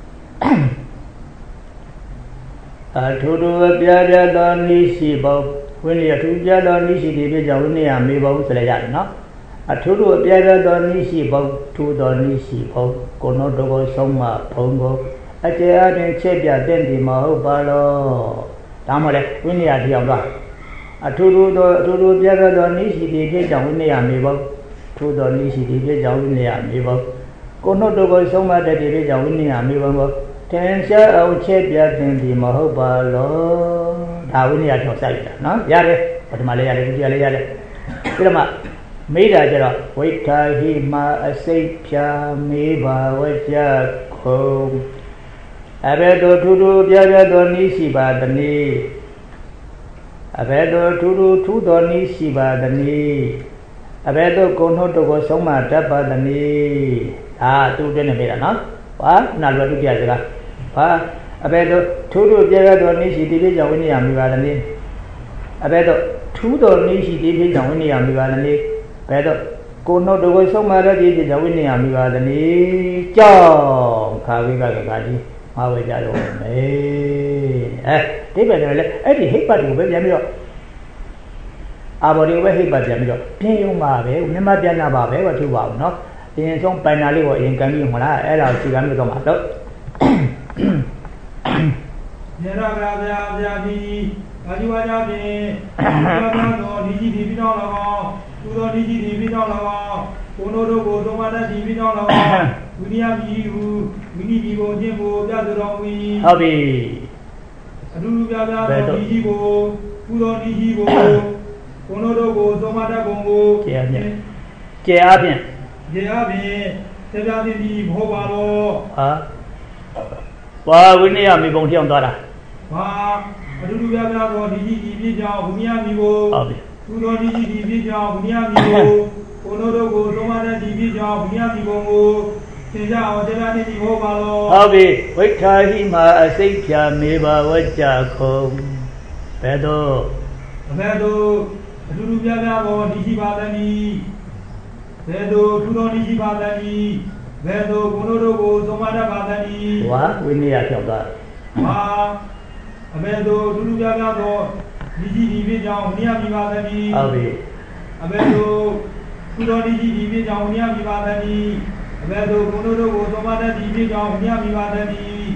အထူးထူးပြပြသောဤရှိဘောဝိနည်းအထူးပြသောဤရှိဒီပြေကြောင်းဝိနည်းမေဘောဆိုလည်းရတယ်နော်အထူးထူးပြပြသောဤရှိဘောထူသောဤရှိဘောကိုနောတကောဆုံးမဘုံကိုအကျေအချင်းချက်ပြတဲ့ဒီမဟုတ်ပါလောဒါမှလည်းဝိနည်းထီအောင်သွားအထူးထူးပြပြသောဤရှိဒီပြေကြောင့်ဝိနည်းမေဘောထူသောဤရှိဒီပြေကြောင့်ဝိနည်းမေဘောကိုနောတကောဆုံးမတဲ့ဒီပြေကြောင့်ဝိနည်းမေဘောကိုသင်ရှားအောင်ချက်ပြတဲ့ဒီမဟုတ်ပါလောဒါဝိနည်းထောက်ဆိုင်တာနော်ရတယ်ပထမလေးရတယ်ဒုတိယလေးရတယ်ပြီးတော့မှမေးတာကြတော့ဝိထာဟိမအစိတ်ဖြာမေဘဝကြခုံအဘယ်တို့ထူးထူးပြပြသောနည်းရှိပါသနည်းအဘယ်တို့ထူးထူးသောနည်းရှိပါသနည်းအဘယ်တို့ကိုနှုတ်တို့ကိုဆုံးမတတ်ပါသနည်းဒါသူ့တဲ့နေမေးတာနော်ဘာနာလွယ်ဒုတိယစကားဘာအဘယ်တို့ထူးထူးပြပြသောနည်းရှိဒီပြေကြောင့်ဝိနည်းမိပါသနည်းအဘယ်တို့ထူးသောနည်းရှိဒီပြေကြောင့်ဝိနည်းမိပါသနည်းဘယ်တော့ကိုနှုတ်တို့ကိုဆုံးမရတဲ့ဒီကြောင့်ဝိနည်းမိပါသနည်းကြောင့်ခါဝိကကကြီးမဝေကြတော့မယ်ဒီပဲတယ်လေအဲ့ဒီဟိတ်ပတ်ကိုပဲပြန်ပြီးတော့အာဘော်ဒီကိုပဲဟိတ်ပတ်ပြန်ပြီးတော့ပြင်းရုံပါပဲမြန်မာပြန်လာပါပဲဘာဖြစ်ပါဘူးเนาะအရင်ဆုံးပိုင်နာလေးကိုအရင်ကန်ပြီးမလားအဲ့ဒါကိုစီကမ်းပြီးတော့မှာတော့ညရကရာဗျာဒီအာဇီဝါကြဖြင့်ဘာသာတော်ဒီကြီးဒီပြီးတော့၎င်းသူတော်ဒီကြီးဒီပြီးတော့၎င်းဘုံတို့ကိုသုံးပါးတတ်ဒီပြီးတော့၎င်းဝိနည်းမြည်ဟုဝိနည်းမြည်ကိုခြင်းကိုပြသတော်မူ၏ဟုတ်ပြီအတူတူပြပြတော်ဒီကြီးကိုသူတော်ဒီကြီးကိုဘုံတို့ကိုသုံးပါးတတ်ပုံကိုကျေအားဖြင့်ကျေအားဖြင့်ဆေပြသည်ဒီဘောပါတော့ဟာဘာဝိနည်းမြည်ပုံထျောင်းသွားတာဘာအတူတူပြပြတော်ဒီကြီးဒီပြည့်ကြောင့်ဝိနည်းမြည်ကိုဟုတ်ပြီသူတော်ဒီကြီးဒီပြည့်ကြောင့်ဝိနည်းမြည်ကိုဘုံတို့ကိုသုံးပါးတတ်ဒီပြည့်ကြောင့်ဝိနည်းမြည်ပုံကိုသင်ကြအောင်ဆေပြသည်ဒီဘောပါတော့ဟုတ်ပြီဝိထာဟိမှာအစိတ်ဖြာမေဘာဝကြခုံဘယ်တော့အတူတူပြပြတော်ဒီကြီးပါသည်ဘယ်သို့သူတော်ဒီရှိပါသနည်းဘယ်သို့ဘုံတို့ကိုသုံးပါးတတ်ပါသနည်းဝါဝိနည်းဖြောက်သွားဟာအဘယ်သို့တူတူပြပြသောဒီကြီးဒီပြည့်ကြောင့်မြတ်မိပါသနည်းဟုတ်ပြီအဘယ်သို့သူတော်ဒီကြီးဒီပြည့်ကြောင့်မြတ်မိပါသနည်းအဘယ်သို့ဘုံတို့ကိုသုံးပါးတတ်ဒီပြည့်ကြောင့်မြတ်မိပါသနည်း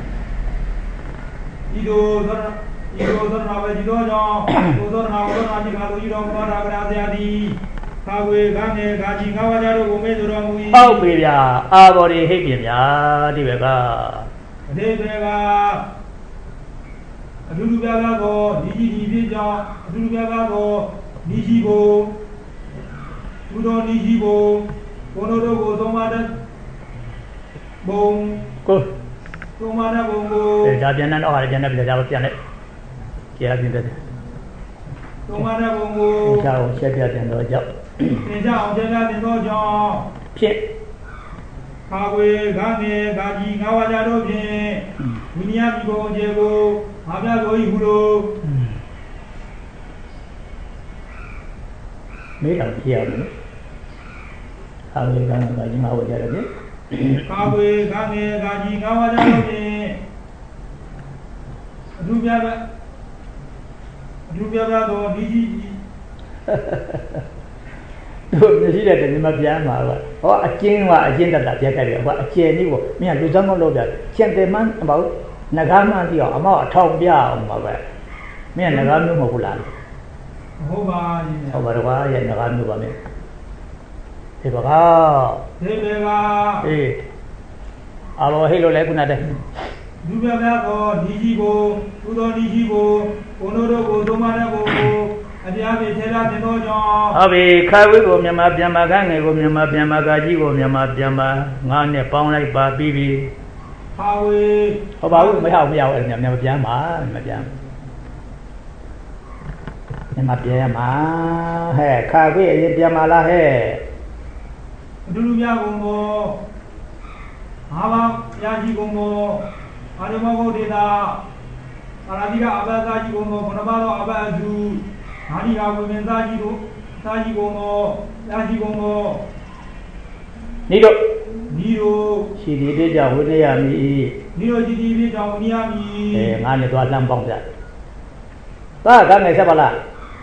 ဤသို့သောနာဝေဒီတော်ကြောင့်သောနာဝသောနာတိကာလိုဤတော်ဘောဓဂရာဇာတိကာဝေကနေကာကြီးငါဝါကြတို့ကိုမေ့တော်မူ၏ဟုတ်ပြီဗျာအာဘော်ဒီဟိတ်ပြင်ဗျာဒီဘက်ကအဒီဘက်ကအတူတူပြပြသောဒီကြီးဒီပြည့်ကြောင့်အတူတူပြပြသောဒီကြီးကိုသူတော်ဒီကြီးကိုဘုံတို့ကိုသုံးပါးတဲ့ဘုံကိုသုံးပါးတဲ့ဘုံကိုဒါပြန်နေတော့ဟာပြန်နေပြီဒါကိုပြန်လိုက်ကျေရပြင်တယ်သုံးပါးတဲ့ဘုံကိုကျောင်းဆက်ပြပြန်တော့ကြောက်သင်ကြအောင်ကျေးဇူးတင်သောကြောင့်ဖြစ်ကာဝေကနေကာကြီးငါဝါကြတို့ဖြင့်ဝိနည်းပြုပုံကျေကိုငါပြတော်၏ဟုလို့မေးတော်ပြရမယ်ကာဝေကနေကာကြီးငါဝါကြတို့ဖြင့်ကာဝေကနေကာကြီးငါဝါကြတို့ဖြင့်အထူးပြတော်ဒီကြီးတို့မရှိတဲ့တည်းမပြန်မှာကဟောအကျဉ်းကအကျဉ်းတတ်တာပြတ်ခဲ့တယ်ဟောအကျဉ်းကြီးကိုမင်းကလူစားမလို့ပြကျန်တယ်မှန်းဘာလို့ငကားမှန်းပြီးတော့အမောက်အထောင်ပြအောင်ပါပဲမင်းကငကားမျိုးမဟုတ်ဘူးလားဟုတ်ပါရဲ့ဟုတ်ပါတော့ရဲ့ငကားမျိုးပါမင်းဒီဘကအေးအဘောဟိလို့လဲခုနတည်းလူပြပြတော့ဒီကြီးကိုသူတော်ဒီကြီးကိုဘုံတို့ကိုသုံးပါးတဲ့ဘုံကိုအပြားပြေထဲလာတင်တော့ကြောင့်ဟုတ်ပြီခါဝိကိုမြန်မာပြန်ပါကငယ်ကိုမြန်မာပြန်ပါကကြီးကိုမြန်မာပြန်ပါငါးနဲ့ပေါင်းလိုက်ပါပြီးပြီခါဝိဟုတ်ပါဘူးမဟုတ်အဲ့မြန်မာပြန်ပါမပြန်မြန်မာပြန်ရမှာဟဲ့ခါဝိအရင်ပြန်ပါလားဟဲ့အတူတူများကုန်တော့ဟာပါပြာကြီးကုန်တော့အာရမောဂုတ်ဒေတာအာရတိကအဘသာကြီးကုန်တော့ဘုရားတော်အဘအစုဓာတိကဝိမင်းသားကြီးတို့သားကြီးကုန်တော့ရာကြီးကုန်တော့ဤတို့ရှိဒီတဲ့ကြောင့်ဝိနည်းရမည်ဤတို့ရှိဒီတဲ့ကြောင့်ဝိနည်းရမည်ငါနဲ့သွားလှမ်းပေါင်းကြသာကငယ်ဆက်ပါလား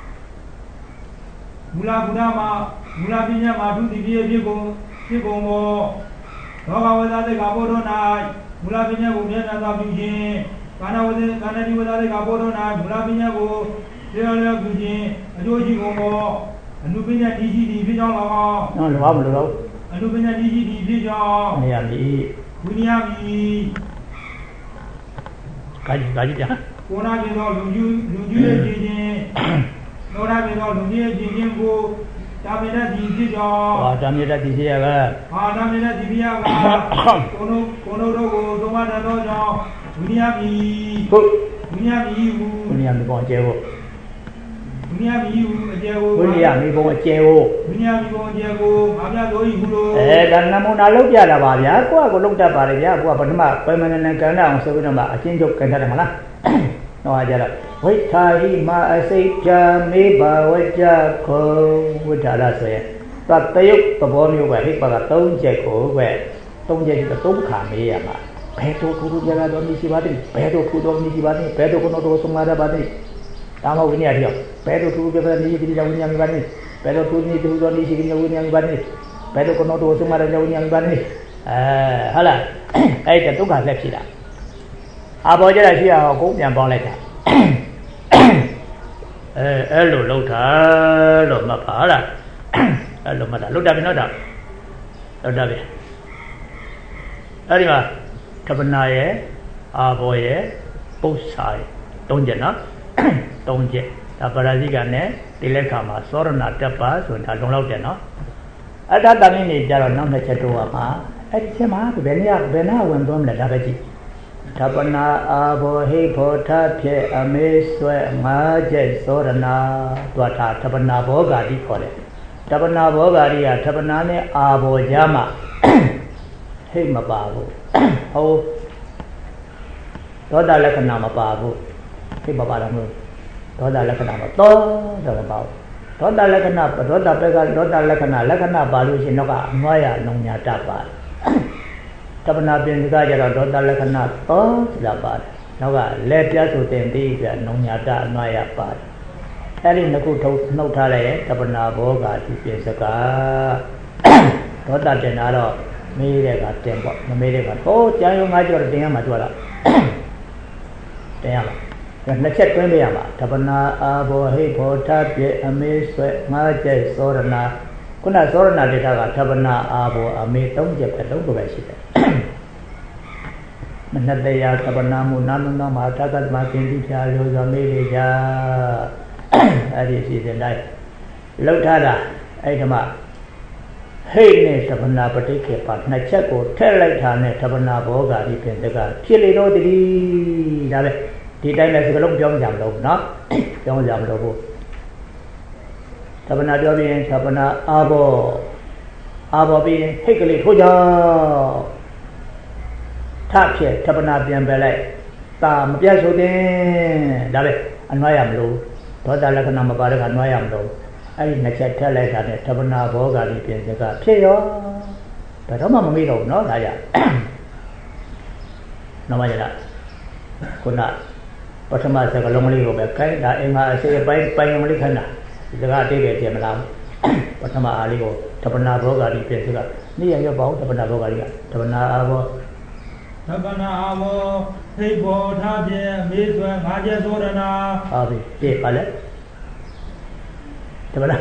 မူလပညာမှာဒုတိယဖြစ်ကုန်တော့လောကဝိသတိကဘောဓ၌မူလပညာကိုမျက်နှာသာပြုခြင်းကာဏတိဝိသတိကဘောဓ၌မူလပညာကိုလျော်ပြုခြင်းအကျိုးရှိကုန်သောအနုပညာဒီရှိသည်ဖြစ်ကြောင်း၎င်းဟုတ်လောမလို့တော့အနုပညာဒီရှိသည်ဖြစ်ကြောင်းနေရမည်ဝိနည်းမည်ကာကြီးပြကိုနာပြေသောလူကြီးရဲ့ခြင်းနောနာပြေသောလူကြီးရဲ့ခြင်းကိုတာမေတ္တာဒီဖြစ်ကြောင်းတာမေတ္တာဒီဖြစ်ရကတာမေတ္တာဒီဖြစ်ရကကိုနိုတို့ကိုသုံးပါးတတ်သောကြောင့်ဝိနည်းမည်ဟုတ်ဝိနည်းမည်ဟုဝိနည်းမည်ပေါ်ကျဲဖို့ဝိနည်းမည်ဟုအကျဲကိုဝိနည်းမည်ပေါ်ကျဲဖို့ဝိနည်းမည်ပေါ်ကျဲကိုငါပြတော်၏ဟုလို့ဒါနမုနာလောက်ပြတာပါဗျာကိုကလုံးတတ်ပါတယ်ဗျာကိုကပထမပဲမနကန္တာအောင်ဆိုပြီးတော့မှအချင်းချုပ်ကန်ထားတယ်မလားတော့ကြတော့ဝိထာဟိမအစိတ်ချာမေဘာဝကြခုံဝိထာရဆိုရင်သတယုတ်သဘောမျိုးပဲဟိပါက3ချက်ကိုပဲ3ချက်ရှိတော့3ခါမေးရမှာဘယ်တို့ထူထူကြတော်မရှိပါသေးဘယ်တို့ထူတော်မရှိပါသေးဘယ်တို့ကိုတော့ဆုံးမရပါသေးဒါမှဝိနည်းတရားဘယ်တို့ထူကြတဲ့နေဒီကြောင့်ဝိနည်းမပါသေးဘယ်တို့ထူနေတူတော်နေရှိတဲ့ဝိနည်းမပါသေးဘယ်တို့ကိုတော့ဆုံးမရတဲ့ဝိနည်းမပါသေးဟုတ်လားအဲ့ဒါဒုက္ခလက်ဖြစ်တာအာဘောကြတာရှိရအောင်ကိုပြန်ပေါင်းလိုက်တာအဲ့လိုလှုပ်တာလို့မှတ်ပါလားအဲ့လိုမှတ်တာလှုပ်တာပြီနော်တာလှုပ်တာပြီအဲ့ဒီမှာထပနာရဲ့အာဘောရဲ့ပု္ပ္ပာရဲ့၃ချက်နော်၃ချက်ဒါပရာဇိကနဲ့ဒီလက်ခါမှာသောရဏတက်ပါဆိုတာလုံလောက်တယ်နော်အတ္တတမင်းကြီးကြတော့နောက်နှစ်ချက်တော့မှာအဲ့ဒီချက်မှာဘယ်နာဝင်သွားမလဲဒါပဲကြည့်ထပနာအာဘောဟိဘောထဖြစ်အမေဆွဲ၅ချက်သောရဏသွားတာထပနာဘောဂာတိခေါ်တယ်ထပနာဘောဂာတိကထပနာနဲ့အာဘောကြားမှာဟိမပါဘူးဟုတ်သောတာလက္ခဏာမပါဘူးဟိမပါတော့မလို့သောတာလက္ခဏာမတော့တော့မပါဘူးသောတာလက္ခဏာသောတာဘက်ကသောတာလက္ခဏာပါလို့ရှိရင်တော့အနွားရလုံညာတပါတပနာပြင်စကားကြတော့သောတာလက္ခဏာတော့ဆိုတာပါတယ်နောက်ကလက်ပြဆိုတဲ့ဒီပြလုံညာတအနွားရပါတယ်အဲ့ဒီနှစ်ခုထုတ်နှုတ်ထားလိုက်တပနာဘောဂာဒီပြင်စကားသောတာတင်တာတော့မေးတဲ့ကတင်ပေါ့မမေးတဲ့ကဟိုကျန်ရုံငါကြောတင်ရမှာကြွားတော့တင်ရမှာနှစ်ချက်တွင်းပေးရမှာတပနာအာဘောဟိဘောထပြည့်အမေဆွဲ၅ချက်သောရဏခုနသောရဏဒေတာကတပနာအာဘောအမေ၃ချက်ပဲ၃ခုပဲရှိတယ်မနတယတပနာမူနာနုနာမဟာတက္ကသမသင်္တိဖြာလို့ဆိုမေးလေကြအဲ့ဒီစီစဉ်တိုင်းလောက်ထားတာအဲ့ဒီမှာဟိနဲ့တပနာပဋိခေပါနှစ်ချက်ကိုထည့်လိုက်တာနဲ့တပနာဘောဂာဒီပြင်တကဖြစ်လေတော့တည်းဒါပဲဒီတိုင်းလည်းစကလုံးပြောကြမလို့နော်ပြောကြမလို့ဘူးတပနာပြောပြီးရင်တပနာအာဘောပြီးရင်ဟိတ်ကလေးထိုးကြထဖြစ်တပနာပြန်ပယ်လိုက်တာမပြတ်ဆိုတဲ့ဒါပဲအနွားရမလို့သောတာလက္ခဏာမပါတဲ့ကအနွားရမလို့အဲ့ဒီနှစ်ချက်ထည့်လိုက်တာနဲ့တပနာဘောဂာဒီပြင်စကဖြစ်ရောဘယ်တော့မှမမေ့တော့ဘူးနော်ဒါကြနောက်မှကြလားခုနပထမစကလုံးလေးကိုပဲခိုင်းဒါအင်္ဂါအစေပိုင်းမလေးခိုင်းတာဒီစကားအတိတ်ပဲပြင်မလားပထမအားလေးကိုတပနာဘောဂာဒီပြင်စကနေ့ရက်ပေါ့တပနာဘောဂာဒီကတပနာအာဘောတပနာအာဘောဟိဘောထဖြင့်မေးဆွဲ၅ချက်သောရဏဟုတ်ပြီတိပါလေတပနာ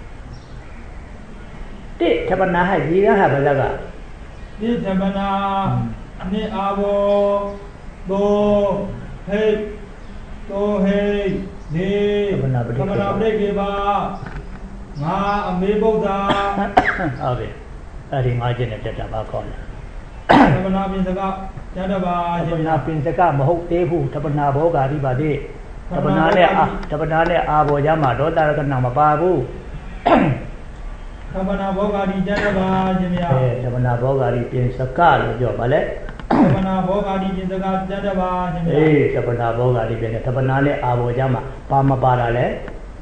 တိတပနာဟာကြီးရဟာဘယ်ကတိတပနာနိအာဘောသောဟိသောဟိနေကမနာပရိကေပါငါအမေဗုဒ္ဓဟုတ်ပြီအဲ့ဒီ၅ချက်နဲ့တက်တာပါခေါ်တယ်တပနာပင်စကကျန်တပါတပနာပင်စကမဟုတ်သေးဘူးတပနာဘောဂာဒီပါသေးတပနာနဲ့အာဘောကြမှာဒေါသရကနာမပါဘူးတပနာဘောဂာဒီကျန်တပါရှင်ဗျာတပနာဘောဂာဒီပင်စကလို့ပြောပါလေတပနာဘောဂာဒီပင်စကကျန်တပါရှင်ဗျာတပနာဘောဂာဒီပင်တပနာနဲ့အာဘောကြမှာပါမပါတာလဲ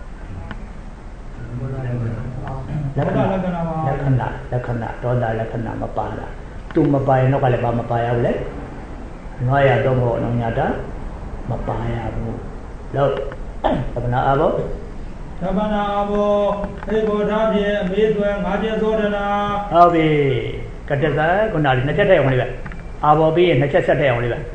လက္ခဏာဒေါသလက္ခဏာမပါတာသူမပါရင်တော့ကလည်းပါမပါရဘူးလေနွားရတော့ဘောနောင်ညာတာမပါရဘူးလို့တပနာအာဘောတပနာအာဘောဟိဘောထားဖြင့်အမေးသွဲ၅ချက်သောရဏဟုတ်ပြီကတ္တဇာခုနကနှစ်ချက်ထည့်အောင်လေးပဲအာဘောပြီးရင်နှစ်ချက်ဆက်ထည့်အောင်လေးပဲ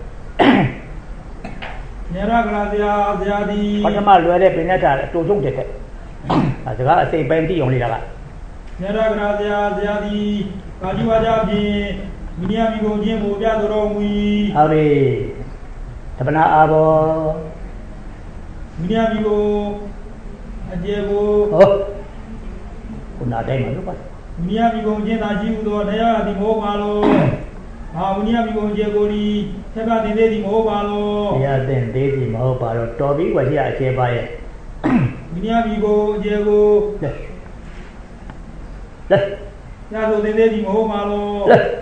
ညရကလာဇာတိပထမလွယ်တဲ့ပင်နဲ့တာအတူဆုံးတက်တဲ့ဒါစကားအစိပ်ပိုင်းတိအောင်လေးတာကညရကလာဇာတိကာကြီးဝါကြဖြင့်မိနိယမိဘုံချင်းကိုပြတော်မူ၏ဟုတ်ပြီတပနာအာဘောမိနိယမိဘုံအကျေကိုဟုတ်ခုနတိုင်းမှာလို့ပါမိနိယမိဘုံချင်းသာရှိဟုသောတရားသည်မဟုတ်ပါလို့ဟာမိနိယမိဘုံကျေကိုဒီသက်ကတင်သေးသည်မဟုတ်ပါလို့တရားတင်သေးသည်မဟုတ်ပါတော့တော်ပြီကွာကြီးအကျေပါရဲ့မိနိယမိဘုံအကျေကိုလက်ညဆိုတင်သေးသည်မဟုတ်ပါလို့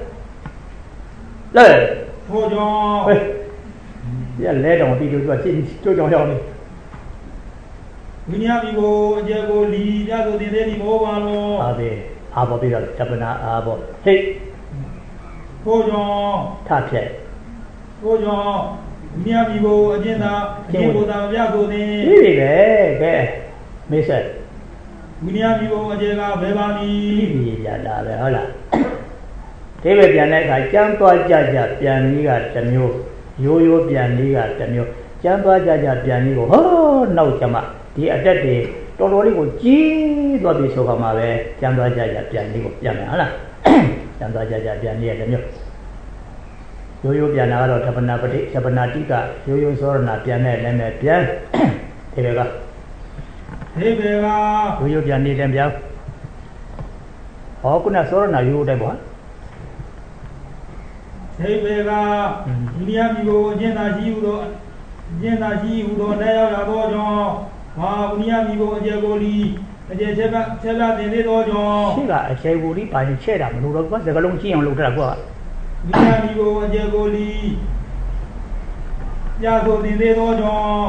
လက်ထို့ကြောင့်ဟဲ့ရလဲတောင်ပြီးတော့ကြည့်ကြိုးကြောင်ရောက်နေမိနိယမိဘုံအကျေကိုလီညဆိုတင်သေးသည်မဟုတ်ပါလို့ဟုတ်ပြီအာဘောပြီးတော့တပနာအာဘောဟိတ်ထို့ကြောင့်ထဖြက်ထို့ကြောင့်မိနိယမိဘုံအကျဉ်းသာအကျဉ်းကိုသာမပြဆိုသည်ပြီပဲကဲမေးဆက်မိနိယမိဘုံအကျေကဘယ်ပါမည်ပြီရတာပဲဟုတ်လားဒီပဲပြန်တဲ့အခါကြမ်းသွားကြပြန်ကြီးကတစ်မျိုးရိုးရိုးပြန်လေးကတစ်မျိုးကျမ်းသွားကြပြန်လေးကိုဟောနောက်ကျမှဒီအတက်တွေတော်တော်လေးကိုကြီးသွားပြီဆိုခါမှာပဲကျမ်းသွားကြပြန်လေးကိုပြန်မယ်ဟုတ်လားကျမ်းသွားကြပြန်လေးရဲ့တစ်မျိုးရိုးရိုးပြန်တာကတော့သဗ္ဗနာပတိသဗ္ဗနာတိကရိုးရိုးစောရဏပြန်တဲ့လည်းနဲ့ပြန်ဒီဘက်ကရိုးရိုးပြန်နေတယ်ပြန်ဟောခုနစောရဏရိုးတဲ့ပေါ့သိပေကဒုတိယမိဘအကျဉ်းသာရှိဟုသောနဲ့ရောက်လာသောကြောင့်ဘာဒုတိယမိဘအကျယ်ကိုလီအကျယ်ချက်တင်သေးသောကြောင့်ရှိကအကျယ်ကိုလီပါရင်ချဲ့တာမလို့တော့ကွာစကလုံးကြည့်အောင်လုပ်တာကွာဒုတိယမိဘအကျယ်ကိုလီကြာဆိုတင်သေးသောကြောင့်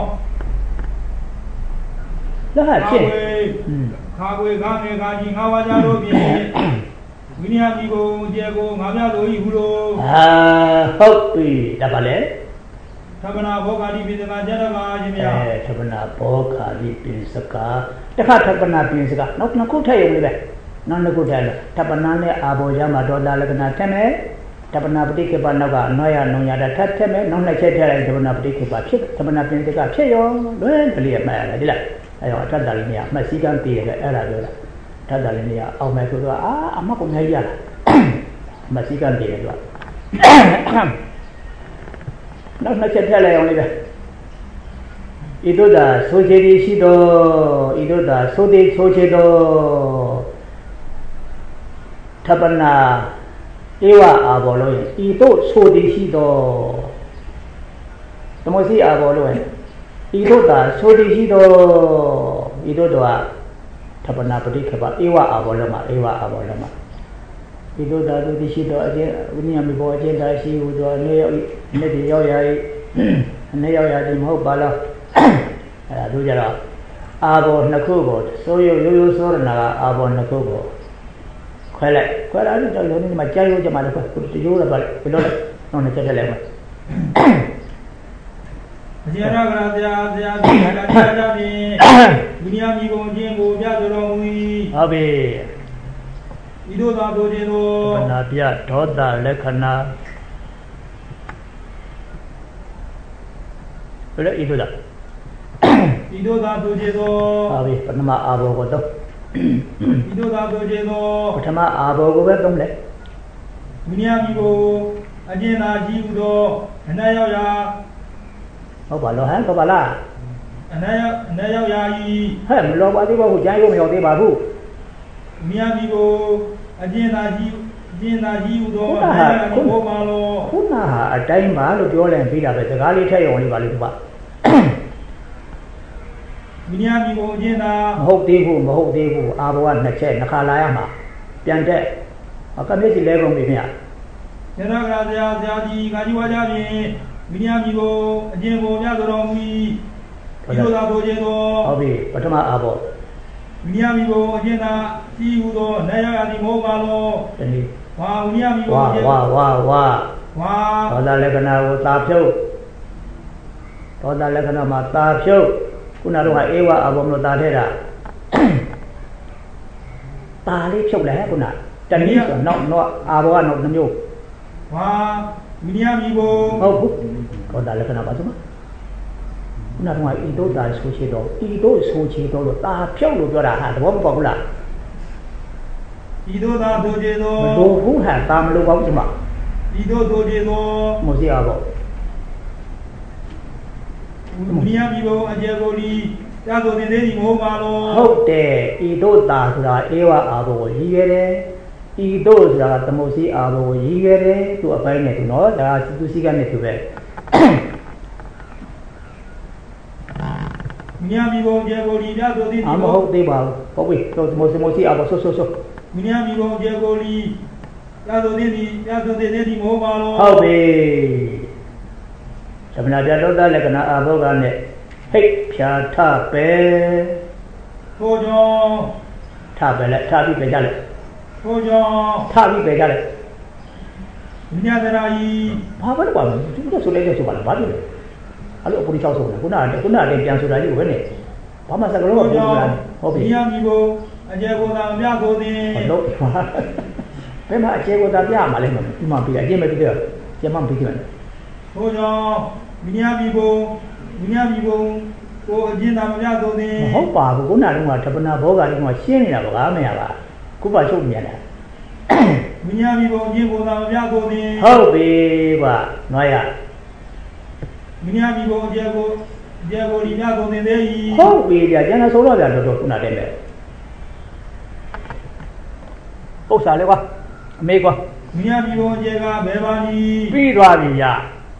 လက်ဖြစ်ခါခွေခါငယ်ခါကြီးငါးပါးကြလို့ဖြင့်ဝိနည်းမိဘကျေကိုငါပြလို့ဤဟုလို့ဟုတ်ပြီဒါပါလေသဗ္ဗနာဘောဂာတိပိစကာကျရကာရှင်ဗျာသဗ္ဗနာဘောဂာတိပိစကာတခါသဗ္ဗနာပိစကာနောက်နှစ်ခုထည့်ရုံလေးပဲနောက်နှစ်ခုထည့်လို့သဗ္ဗနာနဲ့အာဘောရမှာဒေါသလက္ခဏာထည့်မယ်သဗ္ဗနာပฏิခေပနောက်ကအနောယနုံရတာထပ်ထည့်မယ်နောက်နှစ်ချက်ထည့်လိုက်သဗ္ဗနာပฏิခေပဖြစ်သဗ္ဗနာပိစကာဖြစ်ရောလွယ်ကလေးရမှတ်ရတယ်ဒီလားအဲ့တော့အထက်တာလေးနေရာမှတ်စည်းကမ်းတည်ရတယ်အဲ့ဒါပြောတာထပ်တာလေးနေရာအောင်မယ်ဆိုတော့အမကုန်ကြီးရလားမှတ်စည်းကမ်းတည်တယ်သူကနောက်နှစ်ချက်ထည့်လိုက်အောင်လေးပဲဤတို့သာဆိုချေသည်ရှိတော်ဤတို့သာဆိုသည်ဆိုချေတော်သဗ္ဗနာဧဝအာဘောလို့ဤတို့ဆိုသည်ရှိတော်သမုစီအာဘောလို့ဤတို့သာဆိုသည်ရှိတော်ဤတို့တော့သဗ္ဗနာပฏิခပဧဝအာဘောလို့မှာဧဝအာဘောလို့မှာဤတို့သာတို့သည်ရှိတော်အကျဉ်ဝိနည်းမိဘောအကျဉ်သာရှိဟုသောအနေနဲ့ဒီရောက်ရအနေရောက်ရဒီမဟုတ်ပါလားအဲ့ဒါတို့ကြတော့အာဘောနှစ်ခုကိုစိုးရိုးရိုးစောရဏကအာဘောနှစ်ခုကိုခွဲလိုက်တော့ယုံနေမှာကြာရိုးကြမှာလေတရိုးလည်းပါဘယ်လိုလဲတော့နှစ်ချက်ထည့်လိုက်မှာအကျဉ်းရကရာဆရာဒီကကြပြီဝိနည်းမိဘအကျဉ်ကိုပြဆိုတော်မူ၏ဟုတ်ပြီဤသို့သာဆိုခြင်းသောခဏပြဒေါသလက္ခဏာဘယ်လိုဤသို့သာဆိုခြင်းသောဟုတ်ပြီပထမအာဘောကိုတော့ဤသို့သာဆိုခြင်းသောပထမအာဘောကိုပဲသုံးလေဝိနည်းမိဘအကျဉ်သာရှိဟုသောအနတ်ရောက်ရာဟုတ်ပါလို့ဟမ်တော့ပါလားအနတ်ရောက်ရာဤဟဲ့မလောပါသေးပါဘူးကျမ်းရုံမရောက်သေးပါဘူးမြတ်ပြီးကိုအကျဉ်းသာကြီးဟုသောအနတ်ရောက်ရာဘောပါလို့ခုနဟာအတိုင်းပါလို့ပြောလဲပြီးတာပဲစကားလေးထည့်ရုံလေးပါလို့သူကမြတ်ပြီးကိုအကျဉ်းသာမဟုတ်သေးဘူးအာဘောကနှစ်ချက်နှစ်ခါလာရမှာပြန်တဲ့အကမျက်စီလဲကုန်ပြီမြတ်ရဏဂရာဆရာကြီးကာကြီးဝါကြဖြင့်မြတ်ပြီးကိုအကျဉ်းကိုမြတ်တော်မူ၏ဤသို့သာဆိုခြင်းသောဟုတ်ပြီပထမအာဘောမြတ်ပြီးကိုအကျဉ်းသာရှိဟုသောနေရရသည်မဟုတ်ပါလို့တနည်းဝါမြတ်ပြီးကိုဝါဒေါသလက္ခဏာကိုသာဖြုတ်ဒေါသလက္ခဏာမှာသာဖြုတ်ခုနကတော့ဧဝအာဘောမလို့သာထဲတာပါလေးဖြုတ်လဲခုနတနည်းဆိုနောက်အာဘောကနောက်တစ်မျိုးဝါမြတ်ပြီးကိုဟုတ်ဘူးဒေါသလက္ခဏာပါစမခုနကတော့ဤတို့သာဆိုချေတော့ဤတို့ဆိုချေတော့လို့သာဖြုတ်လို့ပြောတာဟာသဘောမပေါက်ဘူးလားဤတို့သာဆိုချေတော့မလို့ဘူးဟာသာမလို့ပါဘူးစမဤတို့ဆိုချေတော့မဟုတ်စီအောင်ပေါ့မြတ်ပြီးကိုအကျေကိုလီကြာဆိုတင်သေးသည်မဟုတ်ပါလို့ဟုတ်တယ်ဤတို့သာဆိုတာဧဝအာဘောကိုရည်ခဲ့တယ်ဤတို့ဆိုတာသမုတ်စီအာဘောကိုရည်ခဲ့တယ်သူအပိုင်းနဲ့သူနော်ဒါသူစီကနဲ့သူပဲမြတ်ပြီးကိုကျေကိုလီကြာဆိုတင်သည်မဟုတ်သေးပါဘူးဟုတ်ပြီတော့သမုတ်စီအာဘောဆိုမြတ်ပြီးကိုကျေကိုလီကြာဆိုတင်သည်မဟုတ်ပါလို့ဟုတ်ပြီသမဏပြတောတလက္ခဏာအာဘောကနဲ့ဟိတ်ဖြာထပဲထို့ကြောင့်ထပဲလက်ထပြီးပဲကြလက်ထို့ကြောင့်ထပြီးပဲကြလက်မြတ်တရားဤဘာပဲကွာဒီလိုဆိုလိုက်ဆိုပါလားဘာလို့လဲအဲ့လိုအပူချောက်ဆုံးတယ်ခုနကပြန်ဆိုတာကြီးကိုပဲနဲ့ဘာမှစကလုံးမပြောဘူးလားဟုတ်ပြီမြတ်မိဖို့အကျေကိုသာမြတ်ကိုသည်ဟုတ်ဘယ်မှာအကျေကိုသာပြမှာလဲဒီမှာပြအကျေမပြတယ်ကျမမပြတယ်ဝထို့ကြောင့်မိညာပြီဘုံကိုအကျဉ်းသာမပြဆိုသည်မဟုတ်ပါဘူးခုနကတပနာဘောဂါလေးကရှင်းနေတာဗကားမရပါခုပါချုပ်မြန်တယ်မိညာပြီဘုံအကျဉ်းကိုသာမပြဆိုသည်ဟုတ်ပြီဗျနွားရမိညာပြီဘုံအကျဉ်းကိုဒီပြဆိုသည်သေး၏ဟုတ်ပြီဗျကျန်တဲ့ဆိုတော့ဗျတော်ခုနတဲ့မဲ့ပု္ပ္ပာလေကွာအမေကွာမိညာပြီဘုံအကျဉ်းကဘယ်ပါနည်းပြီးသွားပြီဗျ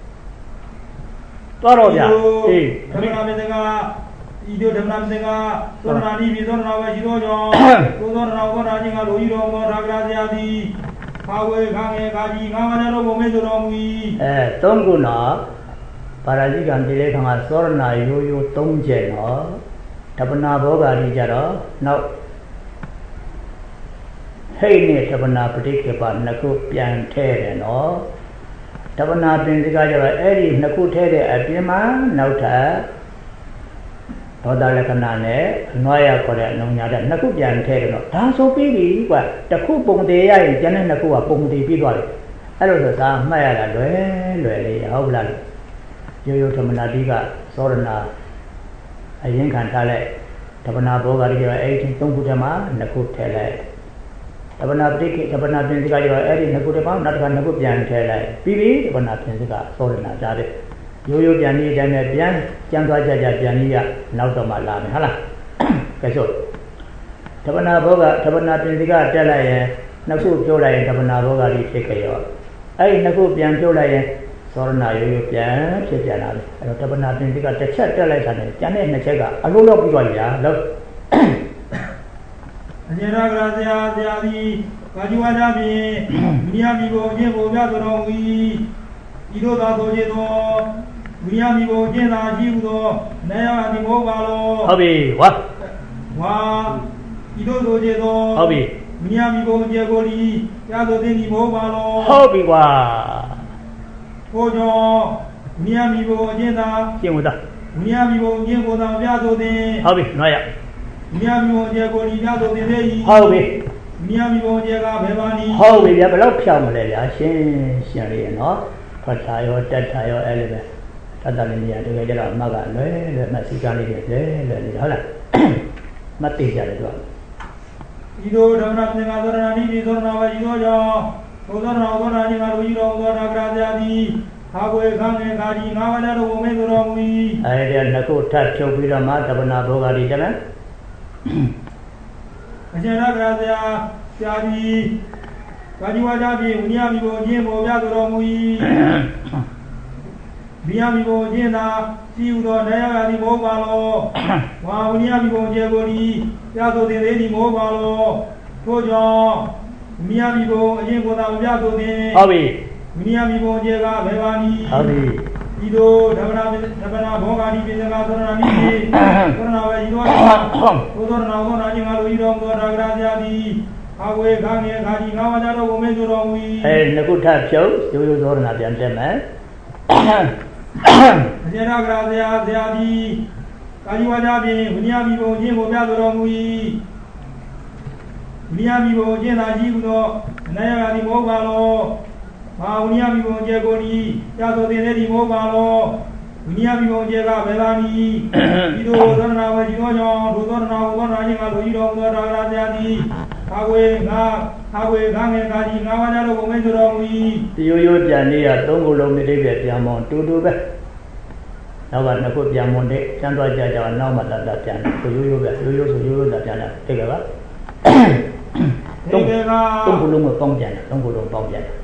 သွားတော့ဗျအေးဓမ္မနာမင်းကဤတို့ဓမ္မနာမင်းကသောရဏီပြီသောရဏဝေရှိတော်ကြောင့်သောရဏဘောရာကြီးကလူကြီးတော်သောဒါကရာဇာတိဘာဝေခငယ်ခါကြီးငါးပါးတော်ဘုံမေဆိုတော်မူ၏သုံးခုနော်ပါရာဇိကံတိလေခံကသောရဏရိုးရိုး၃ချက်နော်ဓမ္မနာဘောဂါကြီးကြတော့နောက်ဟိတ်နဲ့ဓမ္မနာပဋိက္ခပနှစ်ခုပြန်ထဲတယ်နော်ဓမ္မနာပင်စကားကြတော့အဲ့ဒီနှစ်ခုထဲတဲ့အပြင်မှာနောက်ထပ်ဒေါသလက္ခဏာနဲ့အနွားရခေါ်တဲ့အနုညာတဲ့နှစ်ခုပြန်ထဲတယ်နော်ဒါဆိုပြီးပြီကွာတစ်ခုပုံသေးရရင်ကျန်တဲ့နှစ်ခုကပုံသေးပြီးသွားတယ်အဲ့လိုဆိုသာမှတ်ရတာလွယ်လေးဟုတ်လားရိုးရိုးဓမ္မနာတိကသောရဏအရင်ခံထားလိုက်ဓမ္မနာဘောဂါတွေအဲ့ဒီသုံးခုထဲမှာနှစ်ခုထဲလိုက်ဓမ္မနာပဋိက္ခဓမ္မနာပင်စကားကြတော့အဲ့ဒီနှစ်ခုတည်းပေါင်းနောက်တစ်ခါနှစ်ခုပြန်ထည့်လိုက်ပြီးပြီဓမ္မနာပင်စကားသောရဏကြားတဲ့ရိုးရိုးပြန်ပြီးတိုင်းနဲ့ပြန်ကျမ်းသွားကြပြန်ပြီးရနောက်တော့မှလာမယ်ဟုတ်လားကဲဆိုဓမ္မနာဘောကဓမ္မနာပင်စကားတက်လိုက်ရင်နှစ်ခုပြောလိုက်ရင်ဓမ္မနာဘောကကြီးဖြစ်ကြရောအဲ့ဒီနှစ်ခုပြန်ပြောလိုက်ရင်သောရဏရိုးရိုးပြန်ဖြစ်ပြန်လာတယ်အဲ့တော့ဓမ္မနာပင်စကားတစ်ချက်တက်လိုက်တာနဲ့ကျန်တဲ့နှစ်ချက်ကအလုံးလောက်ပြီးသွားပြီလားလို့အကျဉ်းတော်ကရာဇာသည်ကာကြီးဝါဒဖြင့်မိညာမိဘအကျဉ်းကိုပြတော်မူ၏ဤသို့သာဆိုခြင်းသောမိညာမိဘအကျဉ်းသာရှိဟုသောနေရသည်မဟုတ်ပါလောဟုတ်ပြီဝါဤသို့ဆိုခြင်းသောဟုတ်ပြီမိညာမိဘအကျဉ်းကိုလီပြဆိုသည်မဟုတ်ပါလောဟုတ်ပြီကွာထို့ကြောင့်မိညာမိဘအကျဉ်းသာကျင့်ဝတ်တာမိညာမိဘအကျဉ်းကိုသာပြဆိုသည်ဟုတ်ပြီနွားရမြာမီဘုံကျဲကိုလီပြဆိုတင်သေး၏ဟုတ်ပြီမြာမီဘုံကျဲကဘယ်ပါနည်းဟုတ်ပြီဗျာဘယ်တော့ဖြောင်းမလဲဗျာရှင်းလေးရနော်ဖတ်တာရောတက်တာရောအဲ့လိုပဲတတ်တယ်နေရာတကယ်ကြတော့အမှတ်ကလွယ်မှတ်စီကလေးတွေလွယ်နေတာဟုတ်လားမတ်သေးကြတယ်သူကဤသို့ဓမ္မနာသင်္ဃာသောရဏီဒီသောရဏဝေဤသောကြောင့်ဘုသောရဏသောရဏီကလူကြီးတော်သောဒါကရာဇာတိဟာဝေခငယ်ခါကြီးငါးပါးတော်ဘုံမေဆိုတော်မူ၏အဲ့ဒီနှစ်ခုထပ်ဖြုတ်ပြီးတော့မှဓမ္မနာဘောဂါဒီကျမ်းအကျဉ်းတော်ကရာဇာဆရာကြီးကာကြီးဝါကြဖြင့်ဝိညာဉ်မိဘအချင်းပေါ်ပြတော်မူ၏ဝိညာဉ်မိဘအချင်းသာရှိဟုသောနေရာသည်မဟုတ်ပါလောဝါဝိညာဉ်မိဘအချင်းကိုဒီပြဆိုသည်သည်မဟုတ်ပါလောထို့ကြောင့်ဝိညာဉ်မိဘအချင်းကိုသာမပြဆိုသည်ဟုတ်ပြီဝိညာဉ်မိဘအချင်းကဘယ်ပါနည်းဟုတ်ပြီဤသို့ဓမ္မနာဘောဂာတိပိစကာသောရဏနိသောရဏဝေဤသောသောရဏသောနာကြီးငါလိုဤတော်သောဒါကရာဇာတိအဝေခငယ်ခါကြီးငါးပါးတော်ဘုံမေဆိုတော်မူ၏နှစ်ခုထပ်ဖြုတ်ရိုးရိုးသောရဏပြန်တက်မယ်အကျဉ်းတော်ကရာဇာဆရာသည်ကာကြီးဝါဒဖြင့်ဝိညာဉ်မိဘအချင်းကိုပြဆိုတော်မူ၏ဝိညာဉ်မိဘအချင်းသာရှိဟုသောအနယရာသည်မဟုတ်ပါလောဘာဝိညာဉ်မိဘအချင်းကိုဒီပြဆိုသည်သည်မဟုတ်ပါလောဝိညာဉ်မိဘအချင်းကဘယ်ပါနည်းဤသို့သောရဏဝေဒီသောကြောင့်ထိုသောရဏဝေသောနာခြင်းကလူကြီးတော်သောဒါကရာဇာတိဟာဝေခငယ်ခါကြီးငါးပါးတော်ဘုံမေဆိုတော်မူ၏ရိုးရိုးပြန်နေရသုံးခုလုံးလေးပဲပြန်မောင်းတူတူပဲနောက်ကနှစ်ခုပြန်မွန်တဲ့ကျမ်းသွားကြကြနောက်မှလာပြန်တယ်ရိုးရိုးပဲရိုးရိုးဆိုရိုးရိုးလာပြန်တယ်သိကြပါသုံးခုလုံးကိုပေါင်းပြန်တယ်သုံးခုလုံးပေါင်းပြန်တယ်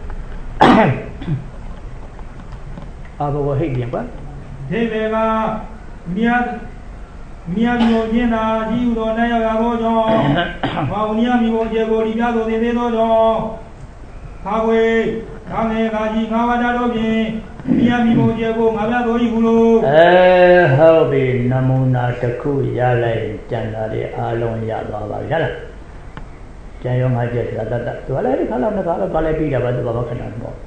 အာဘောဟိတ်ပြန်ပါဒီဘေကမြတ်မျိုးချင်းသာရှိဟုသောနေရာသောကြောင့်ဘာဝမြတ်မျိုးကျေကိုဒီပြဆိုသေးသောကြောင့်ဟာဝေခငယ်ခါကြီးငါးပါးတော်ဖြင့်မြတ်မျိုးကျေကိုငါပြဆို၏ဟုလို့ဟုတ်ပြီနမူနာတစ်ခုရလိုက်ကျန်တာတွေအားလုံးရသွားပါပြီဟုတ်လားကျန်ရောငါပြဆိုတာတတ်သူကလည်းဒီခါလောက်နှစ်ခါလောက်ပါလဲပြီးတာပါသူဘာမှခဏမပေါ့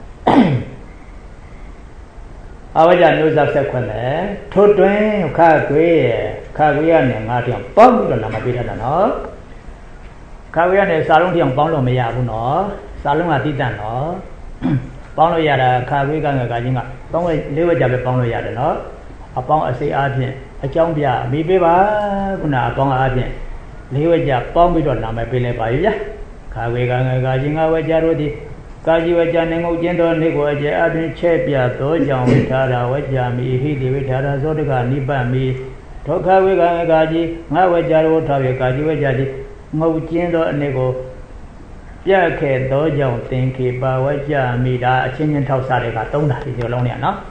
အဝကြမျိုးစားဆက်ခွင့်မယ်ထို့တွင်ခကွေးရနဲ့ငါတောင်ပေါင်းပြီးတော့နာမပေးထားတာနော်ခကွေးရနဲ့စာလုံးတောင်ပေါင်းလို့မရဘူးနော်စာလုံးကတိတန့်နော်ပေါင်းလို့ရတာခါခွေးကငယ်ကချင်းက3ဝက်4ဝက်ကြပဲပေါင်းလို့ရတယ်နော်အပေါင်းအစိအားဖြင့်အကြောင်းပြအမိပေးပါခုနအပေါင်းအားဖြင့်4ဝက်ကြပေါင်းပြီးတော့နာမည်ပေးလိုက်ပါပြီဗျာခါခွေးကငယ်ကချင်း5ဝက်ကြတို့ဒီကာကြီးဝကြနေငုတ်ကျင်းတော်နေကိုအကျအပြင်ချက်ပြသောကြောင့်ဝိထာရဝကြမိဟိတိဝိထာရသောတကနိပတ်မိဒုက္ခဝေကံကာကြီးငါဝကြတော်ထားပြကာကြီးဝကြတိငုတ်ကျင်းတော်အနေကိုပြတ်ခဲ့သောကြောင့်သင်္ခေပါဝကြမိတာအချင်းချင်းထောက်စားတဲ့က3တာဒီလိုလုံးနဲ့နော်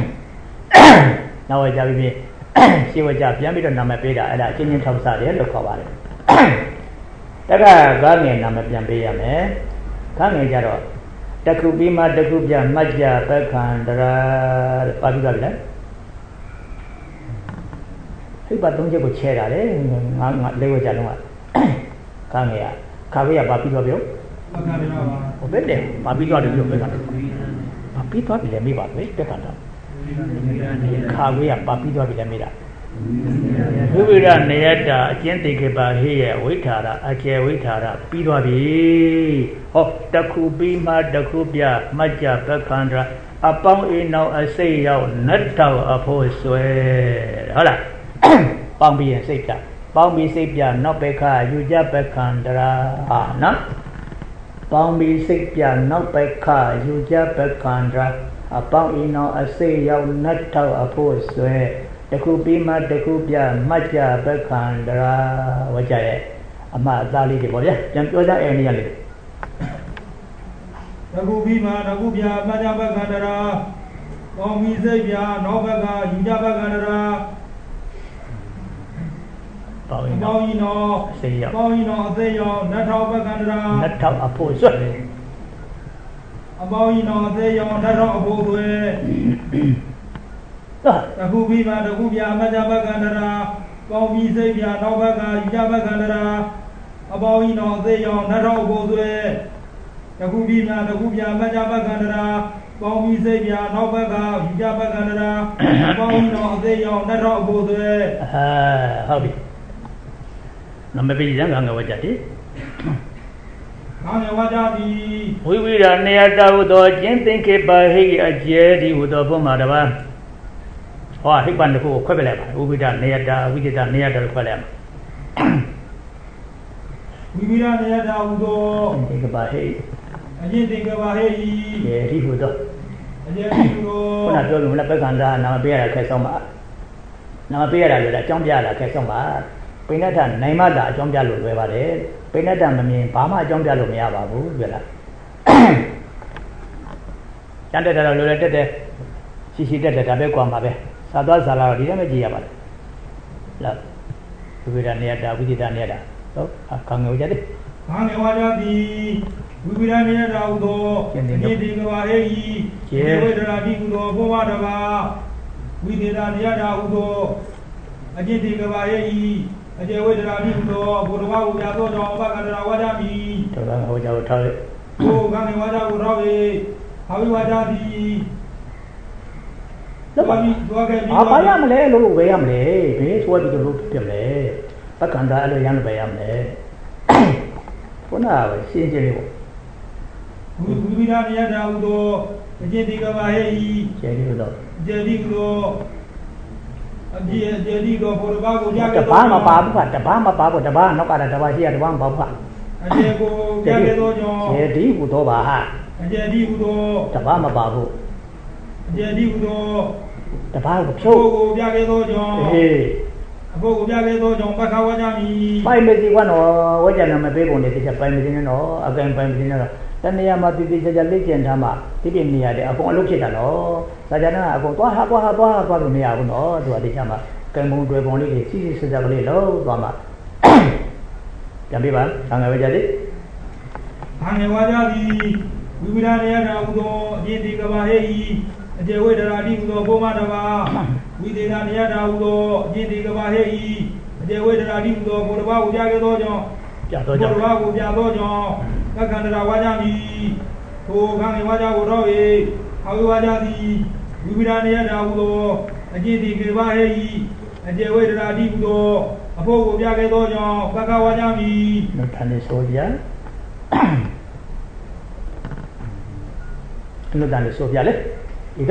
နောက်ဝကြပြီးရှေ့ဝကြပြန်ပြီးတော့နာမည်ပေးတာအဲ့ဒါအချင်းချင်းထောက်စားတယ်လို့ခေါ်ပါတယ်တက္ကကားငယ်နာမည်ပြန်ပေးရမယ်ကားငယ်ကြတော့တခုပြီးမှတခုပြမှတ်ကြပက္ခန္တရာပါဠိကလည်းဟိတ်ပါ3ချက်ကိုချဲတာလေငါလေးဝကြလုံးကကားငယ်ကခါဝေးကပါပြီးတော့ပြောပက္ခန္တရာပါဟုတ်ပဲတယ်ပါပြီးတော့ပြောပက္ခန္တရာပါပြီးတော့ပြီလည်းမေးပါပဲပက္ခန္တရာခါဝေးကပါပြီးတော့ပြီလည်းမေးတာဝိဝိရနေယတာအကျဉ်းသိခေပါဟိရဲ့ဝိထာရအကျေဝိထာရပြီးသွားပြီဟောတခုပြီးမှတခုပြမှတ်ကြပက္ခန္တရာအပေါင်းအိနောက်အစိတ်ရောက်နတ်တော်အဖို့ဆွဲဟုတ်လားပေါင်းပြီးရင်စိတ်ပြပေါင်းပြီးစိတ်ပြနောက်ပက္ခယူကြပက္ခန္တရာဟာနော်ပေါင်းပြီးစိတ်ပြနောက်ပက္ခယူကြပက္ခန္တရာအပေါင်းအိနောက်အစိတ်ရောက်နတ်တော်အဖို့ဆွဲတခုပြီးမှတခုပြမှတ်ကြပက္ခန္တရာဝကြရဲ့အမှအသားလေးတွေပေါ့ဗျာပြန်ပြောကြအဲ့နည်းလေးတခုပြီးမှတခုပြမှတ်ကြပက္ခန္တရာပေါင်းပြီးစိတ်ပြနောက်ဘက်ကယူကြပက္ခန္တရာပေါင်းရင်တော့အစိရောက်ပေါင်းရင်တော့အစိရောက်နတ်ထောက်ပက္ခန္တရာနတ်ထောက်အဖို့ဆွဲအပေါင်းရင်တော့အစိရောက်နတ်ထောက်အဖို့ဆွဲတခုပြီးမှတခုပြမှတ်ကြပက္ခန္တရာပေါင်းပြီးစိတ်ပြနောက်ဘက်ကယူကြပက္ခန္တရာအပေါင်းရင်တော့အစိရောက်နတ်ထောက်အဖို့ဆွဲတခုပြီးမှတခုပြမှတ်ကြပက္ခန္တရာပေါင်းပြီးစိတ်ပြနောက်ဘက်ကယူကြပက္ခန္တရာအပေါင်းရင်တော့အစိရောက်နတ်ထောက်အဖို့ဆွဲဟုတ်ပြီနမပိဇံကငဝကြတိငဝကြတိဝိဝိရနေယတာဟုသောကျင့်သိခေပါဟိအကျဲဒီဟုသောဘုမှာတပါဟောဟိပန်တခုကိုခွဲပြလိုက်ပါဝိဝိရနေယတာဝိจิตနေယတာကိုခွဲလိုက်ပါဝိဝိရနေယတာဟုသောသင်္ခေပါဟိအကျင့်သင်္ခေပါဟိဒီဟုသောအကျဲဒီဟုသောခုနပြောလို့မလားပက္ခန္တနာမပေးရတာခဲဆုံးပါနာမပေးရတာလို့လားအကြောင်းပြရတာခဲဆုံးပါပိဏ္ဍနိုင်မတာအကြောင်းပြလို့လွယ်ပါတယ်ပိဏ္ဍမမြင်ဘာမှအကြောင်းပြလို့မရပါဘူးပြောလားကျန်တဲ့တော့လွယ်လွယ်တက်တက်ရှိတက်တက်ဒါပဲကွာမှာပဲသာသွားသာလာတော့ဒီထဲမှာကြည့်ရပါတယ်လားဝိဝိရနေယတာဝိจิตနေယတာဟုတ်ခံငယ်ကြတယ်ခံငယ်ဝါကြသည်ဝိဝိရနေယတာဟုသောအကျင့်ဒီကဘာဟေဤကျေဝေဒရာတိဟုသောဘောဝတဘာဝိသေတာနေယတာဟုသောအကျင့်ဒီကဘာဟေဤအကျေဝေဒရာတိဟုသောဘုရားကိုပြသောကြောင့်ပက္ခန္တရာဝါကြမိတော်ဟောကြောင့်ထားလေဘုရားကနေဝါကြကိုထောက်၏ဟာဝိဝါကြသည်ဘာရမလဲလို့ဝယ်ရမလဲဘေးဆိုပြီးတော့လို့ပြမလဲပက္ခန္တအဲ့လိုရမ်းပဲရမလဲခုနကရှင်းရှင်းလေးပေါ့ဝိဝိရနေယတာဟုသောအကျင့်ဒီကဘာဟေဤကျေဒီဟုသောကျေဒီဟုသောအပြည့်ကျေဒီတော့ဘုရားကိုကြားတဘာမပါဘူးကတဘာမပါဘူးတဘာနောက်ကတဘာရှိရတဘာမပါဘူးအကျေကိုကြားခဲ့သောကြောင့်ကျေဒီဟုသောပါဟာအကျေဒီဟုသောတဘာမပါဘူးအကျေဒီဟုသောတဘာကိုဖြုတ်ကိုကြားခဲ့သောကြောင့်ဟေးအဖို့ကိုကြားခဲ့သောကြောင့်ပက္ခဝါကြမီပိုင်မစီကနော်ဝကြနာမပေးပုံနဲ့တခြားပိုင်မစီနဲ့နော်အကံပိုင်မစီနဲ့တော့တဏှာမှာတိတိကျကျလက်ကျင်ထားမှဒီပြနေရတယ်အကုန်အလုပ်ဖြစ်တာနော်ဒါကြနာအကုန်သွားလို့မရဘူးနော်သူကတခြားမှာကံပုံတွေပုံလေးတွေစီစကလေးလုံးသွားမှပြန်ပြပါဆံငယ်ဝကြသည်ဆံငယ်ဝကြသည်ဝိဝိရနေယတာဟုသောအကျင့်ဒီကဘာဟေဤအကျေဝေဒရာတိဟုသောဘုမတဘာဝိသေသနေယတာဟုသောအကျင့်ဒီကဘာဟေဤအကျေဝေဒရာတိဟုသောဘုရားကိုကြားခဲ့သောကြောင့်ဘုရားကိုပြသောကြောင့်ပက္ခန္တရာဝါကြမည်ထိုခံငယ်ဝါကြကိုတော့၏ဟာဝိဝါကြသည်ဝိဝိရနေယတာဟုသောအကျင့်ဒီကဘာဟေဤအကျေဝေဒရာတိဟုသောအဖို့ကိုပြခဲ့သောကြောင့်ပက္ခဝါကြမည်နှုတ်ထန်နေဆိုကြ Anu dan so biar le. Itu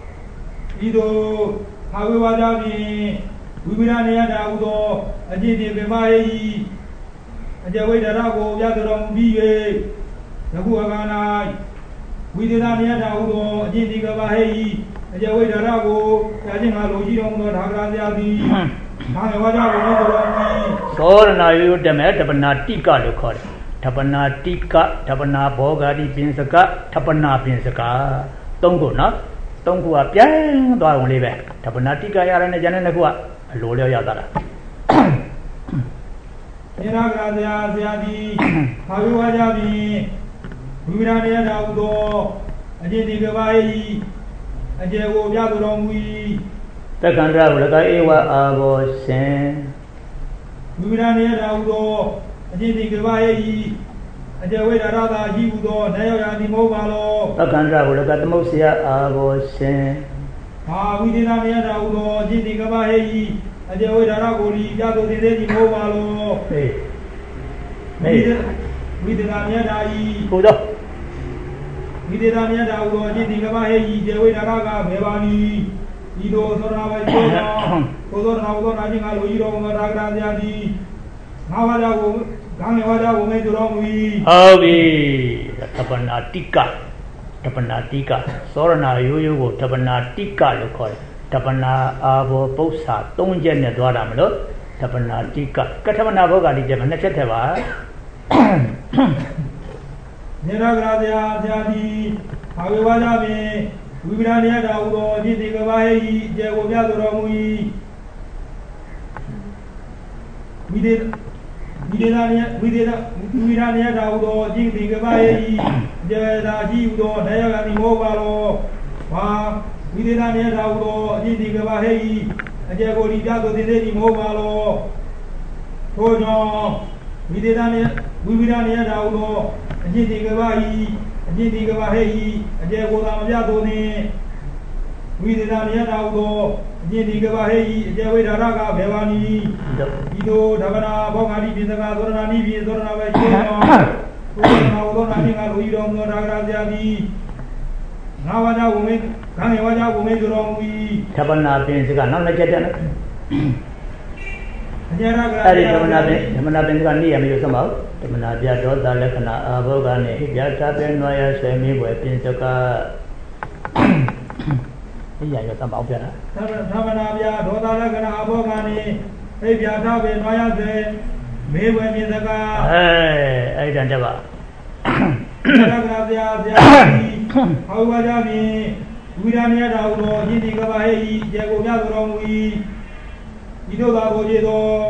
hawe wajah ni wibira ni ada udo aje ni bemai aje wei darah ko ya dorong biye lagu agana wibira ni ada udo aje ni bemai aje wei darah ko ya je ngalo ji dong do dhagra dia di hawe wajah ko ni dorong ni sorna yu deme tapana tika lo khor tapana tika tapana bogari pinsaka tapana pinsaka tongko na tongko a pian twa won le be tapana tika ya ne jan ne ko a lo le ya ta la era gracia sia di hawe wajah ni wibira ni ada udo aje ni bemai aje ko bya dorong wi Takandra ulaka ewa abo sen wibira ni ada udo aje ni bemai aje wei darada ji udo nayo ya ni mo ba lo Takandra ulaka tamosia abo sen wibira ni ada udo aje ni bemai aje wei darada ko li ya do de ni mo ba lo wibira ni ada i Kudo wibira ni ada udo aje ni bemai je wei darada be ba ni ido sorna ba jo ko sorna udo na ji ngalo iro ma ragra dia di nawa ja ko gang ne waja ko me dorong wi Awi tapana tika sorna yo ko tapana tika lo khor tapana abo pausa 3 ချက်နဲ့သွားတာမလို့ tapana tika ကထမနာဘောဂာတိချက်မှာ2ချက်ထက်ပါ nera gracia sia di hawe waja me wibira ni ada udo ji ti ka ba he je ko bya dorong wi wibira ni ada udo ji ti ka ba he je da ji udo na ya ga ni mo ba lo wa wibira ni ada udo ji ti ka ba he je ko li bya do de ni mo ba lo to jo wibira ni ada udo ji ti ka ba he je ko da ma bya do ni wibira ni ada udo ji ti ka ba he je wei da ra ga be ba ni ido dhabana bogari bisaka dorna ni bi dorna ba je no dorna udona ni ga lo iro no dagra sia di na waja wo me gang e waja wo me dorong wi tapana pinsaka နောက်2ချက်တက်နော် nera gra အဲ့ဒီသမနာပင်ကနေ့ရမျိုးဆက်မအောင်သမနာပြဒေါသလက္ခဏာအာဘောဂနဲ့ပြတာပင်နွားရဆွေမီးပွဲပင်စကဒီရရဆက်မအောင်ပြတာ dhabana bya dhoda lakana aboga ni ei bya tha be noya se me bwe min saka အဲ့ဒီတန်တက်ပါ nera gra bya hawe waja mi wibira ni ada udo ji ti ka ba he je ko bya dorong wi ido da do je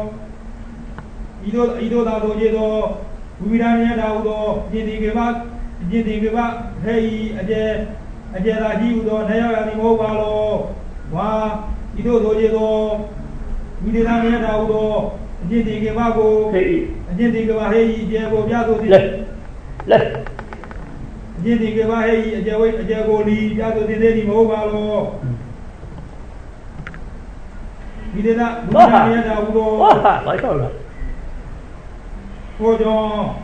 do wibira ni ada udo ji ti ke ba he aje da ji udo na ya ni mo ba lo wa ido do je do wibira ni ada udo ji ti ke ba ko aje ti ke ba he je ko bya do ti le ji ti ke ba he aje ko li bya do ti ni mo ba lo wibira ni ada udo ဟာဘာလျှောက်လားကိုကြော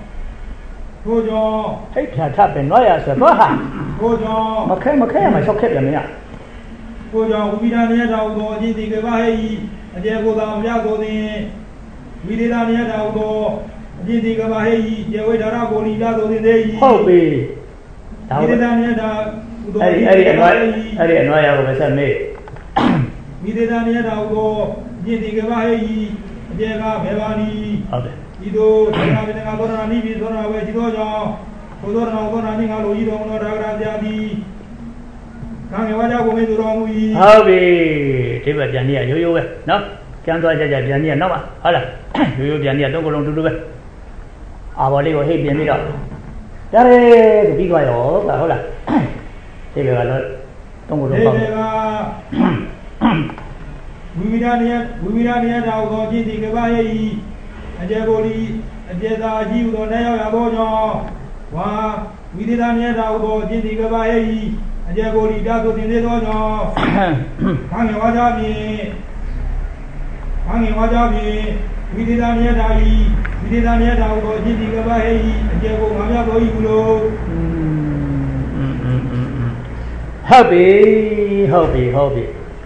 ဟိတ်ဖြာထပင်နွားရဆိုတော့ဟာကိုကြောမခဲရမှာလျှောက်ခဲ့ပြန်မင်းကိုကြောဝိဒာနေတောင်တော်အချင်းဒီကဘာဟဲ့အကျေကိုသာမပြတော်သည်ဝိဒေတာနေတောင်တော်အချင်းဒီကဘာဟဲ့ကျေဝိဒါရကိုလီပြတော်သည်ဟုတ်ပြီဒါဝိဒေတာနေတာဥတော်အဲ့ဒီအနွားရကိုပဲဆက်မေးဝိဒေတာနေတောင်တော်အချင်းဒီကဘာဟဲ့အကျေကဘေဘာနီဟုတ်တယ်ဒီတို့ဒါကလည်းငါတော်နာနိပြီသောနာဝဲဒီတော့ကြောင့်ဘုသောနာသောနာနိငါလိုကြီးတော်တော်ဒါကရာပြာသည်ခံရဝါကြကိုမေးတော်မူ၏ဟုတ်ပြီဒီဘက်ပြန်နေရရိုးရိုးပဲနော်ကျန်းသွားကြပြန်နေရနောက်ပါဟုတ်လားရိုးရိုးပြန်နေရသုံးခုလုံးတူတူပဲအာဘော်လေးကိုဟိတ်ပြင်ပြီးတော့ကြားရဲဆိုပြီးသွားရောဟုတ်လားဒီဘက်ကတော့သုံးခုလုံးပေါ့ဒီဘက်ကဝိဝိဒာနေတောင်တော်ချင်းဒီကဘာရဲ့အကျေကိုလီအကျေသာကြီးဟူသောနဲ့ရောက်ရသောကြောင့်ဝါဝိဒေတာနေတောင်တော်ချင်းဒီကဘာရဲ့အကျေကိုလီပြသို့တင်သေးသောကြောင့်ခံရဝါကြဖြင့်ဝိဒေတာနေတောင်တော်ချင်းဒီကဘာရဲ့အကျေကိုငါပြတော်၏ကုလို့ဟုတ်ပြီ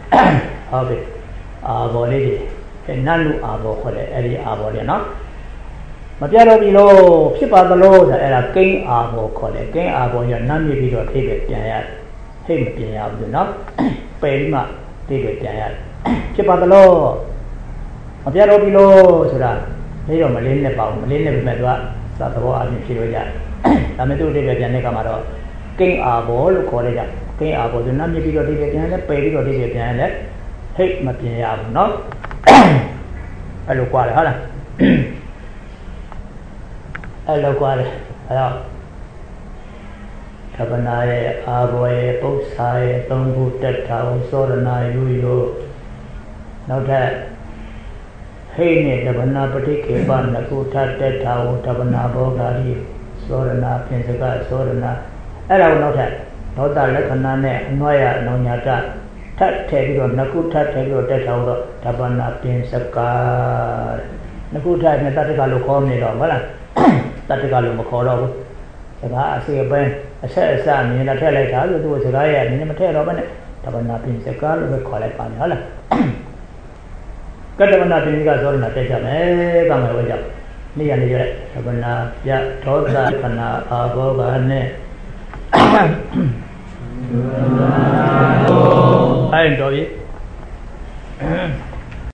အာဘောလေးတွေနတ်လူအာဘောခေါ်တယ်အဲ့ဒီအာဘောလေးနော်မပြတော့ပြီလို့ဖြစ်ပါသလို့ဆိုအဲ့ဒါကိန်းအာဘောခေါ်တယ်ကိန်းအာဘောရနတ်မြစ်ပြီးတော့ထိပဲပြန်ရတယ်ဟိတ်မပြန်ရဘူးနော်ပယ်ပြီးမှထိပဲပြန်ရတယ်ဖြစ်ပါသလို့မပြတော့ပြီလို့ဆိုတာလေးတော့မလေးနဲ့ပါဘူးမလေးနဲ့ပဲသူကသဘောအပြင်ဖြစ်လို့ရတယ်ဒါမဲ့သူထိပဲပြန်တဲ့ကမှာတော့ကိန်းအာဘောလို့ခေါ်လိုက်ကြကိန်းအာဘောဆိုနတ်မြစ်ပြီးတော့ထိပဲပြန်ရတယ်ပယ်ပြီးတော့ထိပဲပြန်ရတယ်ဟိတ်မပြန်ရဘူးနော်အဲ့လိုကြွားတယ်ဟုတ်လားအဲ့လိုကြွားတယ်အဲ့တော့သဗ္ဗနာရဲ့အာဘောရဲ့ပု္ပ္ပာရဲ့သုံးခုတက်တာကိုသောရဏယူရောနောက်ထပ်ဟိတ်နဲ့သဗ္ဗနာပဋိခေပနှစ်ခုထတက်တာကိုသဗ္ဗနာဘောဂာတိသောရဏပြင်စကသောရဏအဲ့ဒါကိုနောက်ထပ်ဒေါသလက္ခဏာနဲ့အနွားရအနောညာတထပ်ထည့်ပြီးတော့နှစ်ခုထပ်ထည့်ပြီးတော့တက်ထားတော့ဓဗ္ဗနာပြင်စကာနှစ်ခုထပ်နဲ့တတ္တကလို့ခေါ်နေတော့ဟုတ်လားတတ္တကလို့မခေါ်တော့ဘူးစကားအစီအပိုင်းအဆက်အစမြင်တာထည့်လိုက်တာလို့သူစကားရဲ့မြင်မထည့်တော့ဘဲနဲ့ဓဗ္ဗနာပြင်စကာလို့ပဲခေါ်လိုက်ပါမယ်ဟုတ်လားကတ္တဗနာပြင်စကာဆိုရနာတက်ကြမယ်ကံမယ်ဝဲကြနေ့ရနေကြဓဗ္ဗနာပြဒေါသခဏအာဘောဂနဲ့အဲ့တော့ပြီ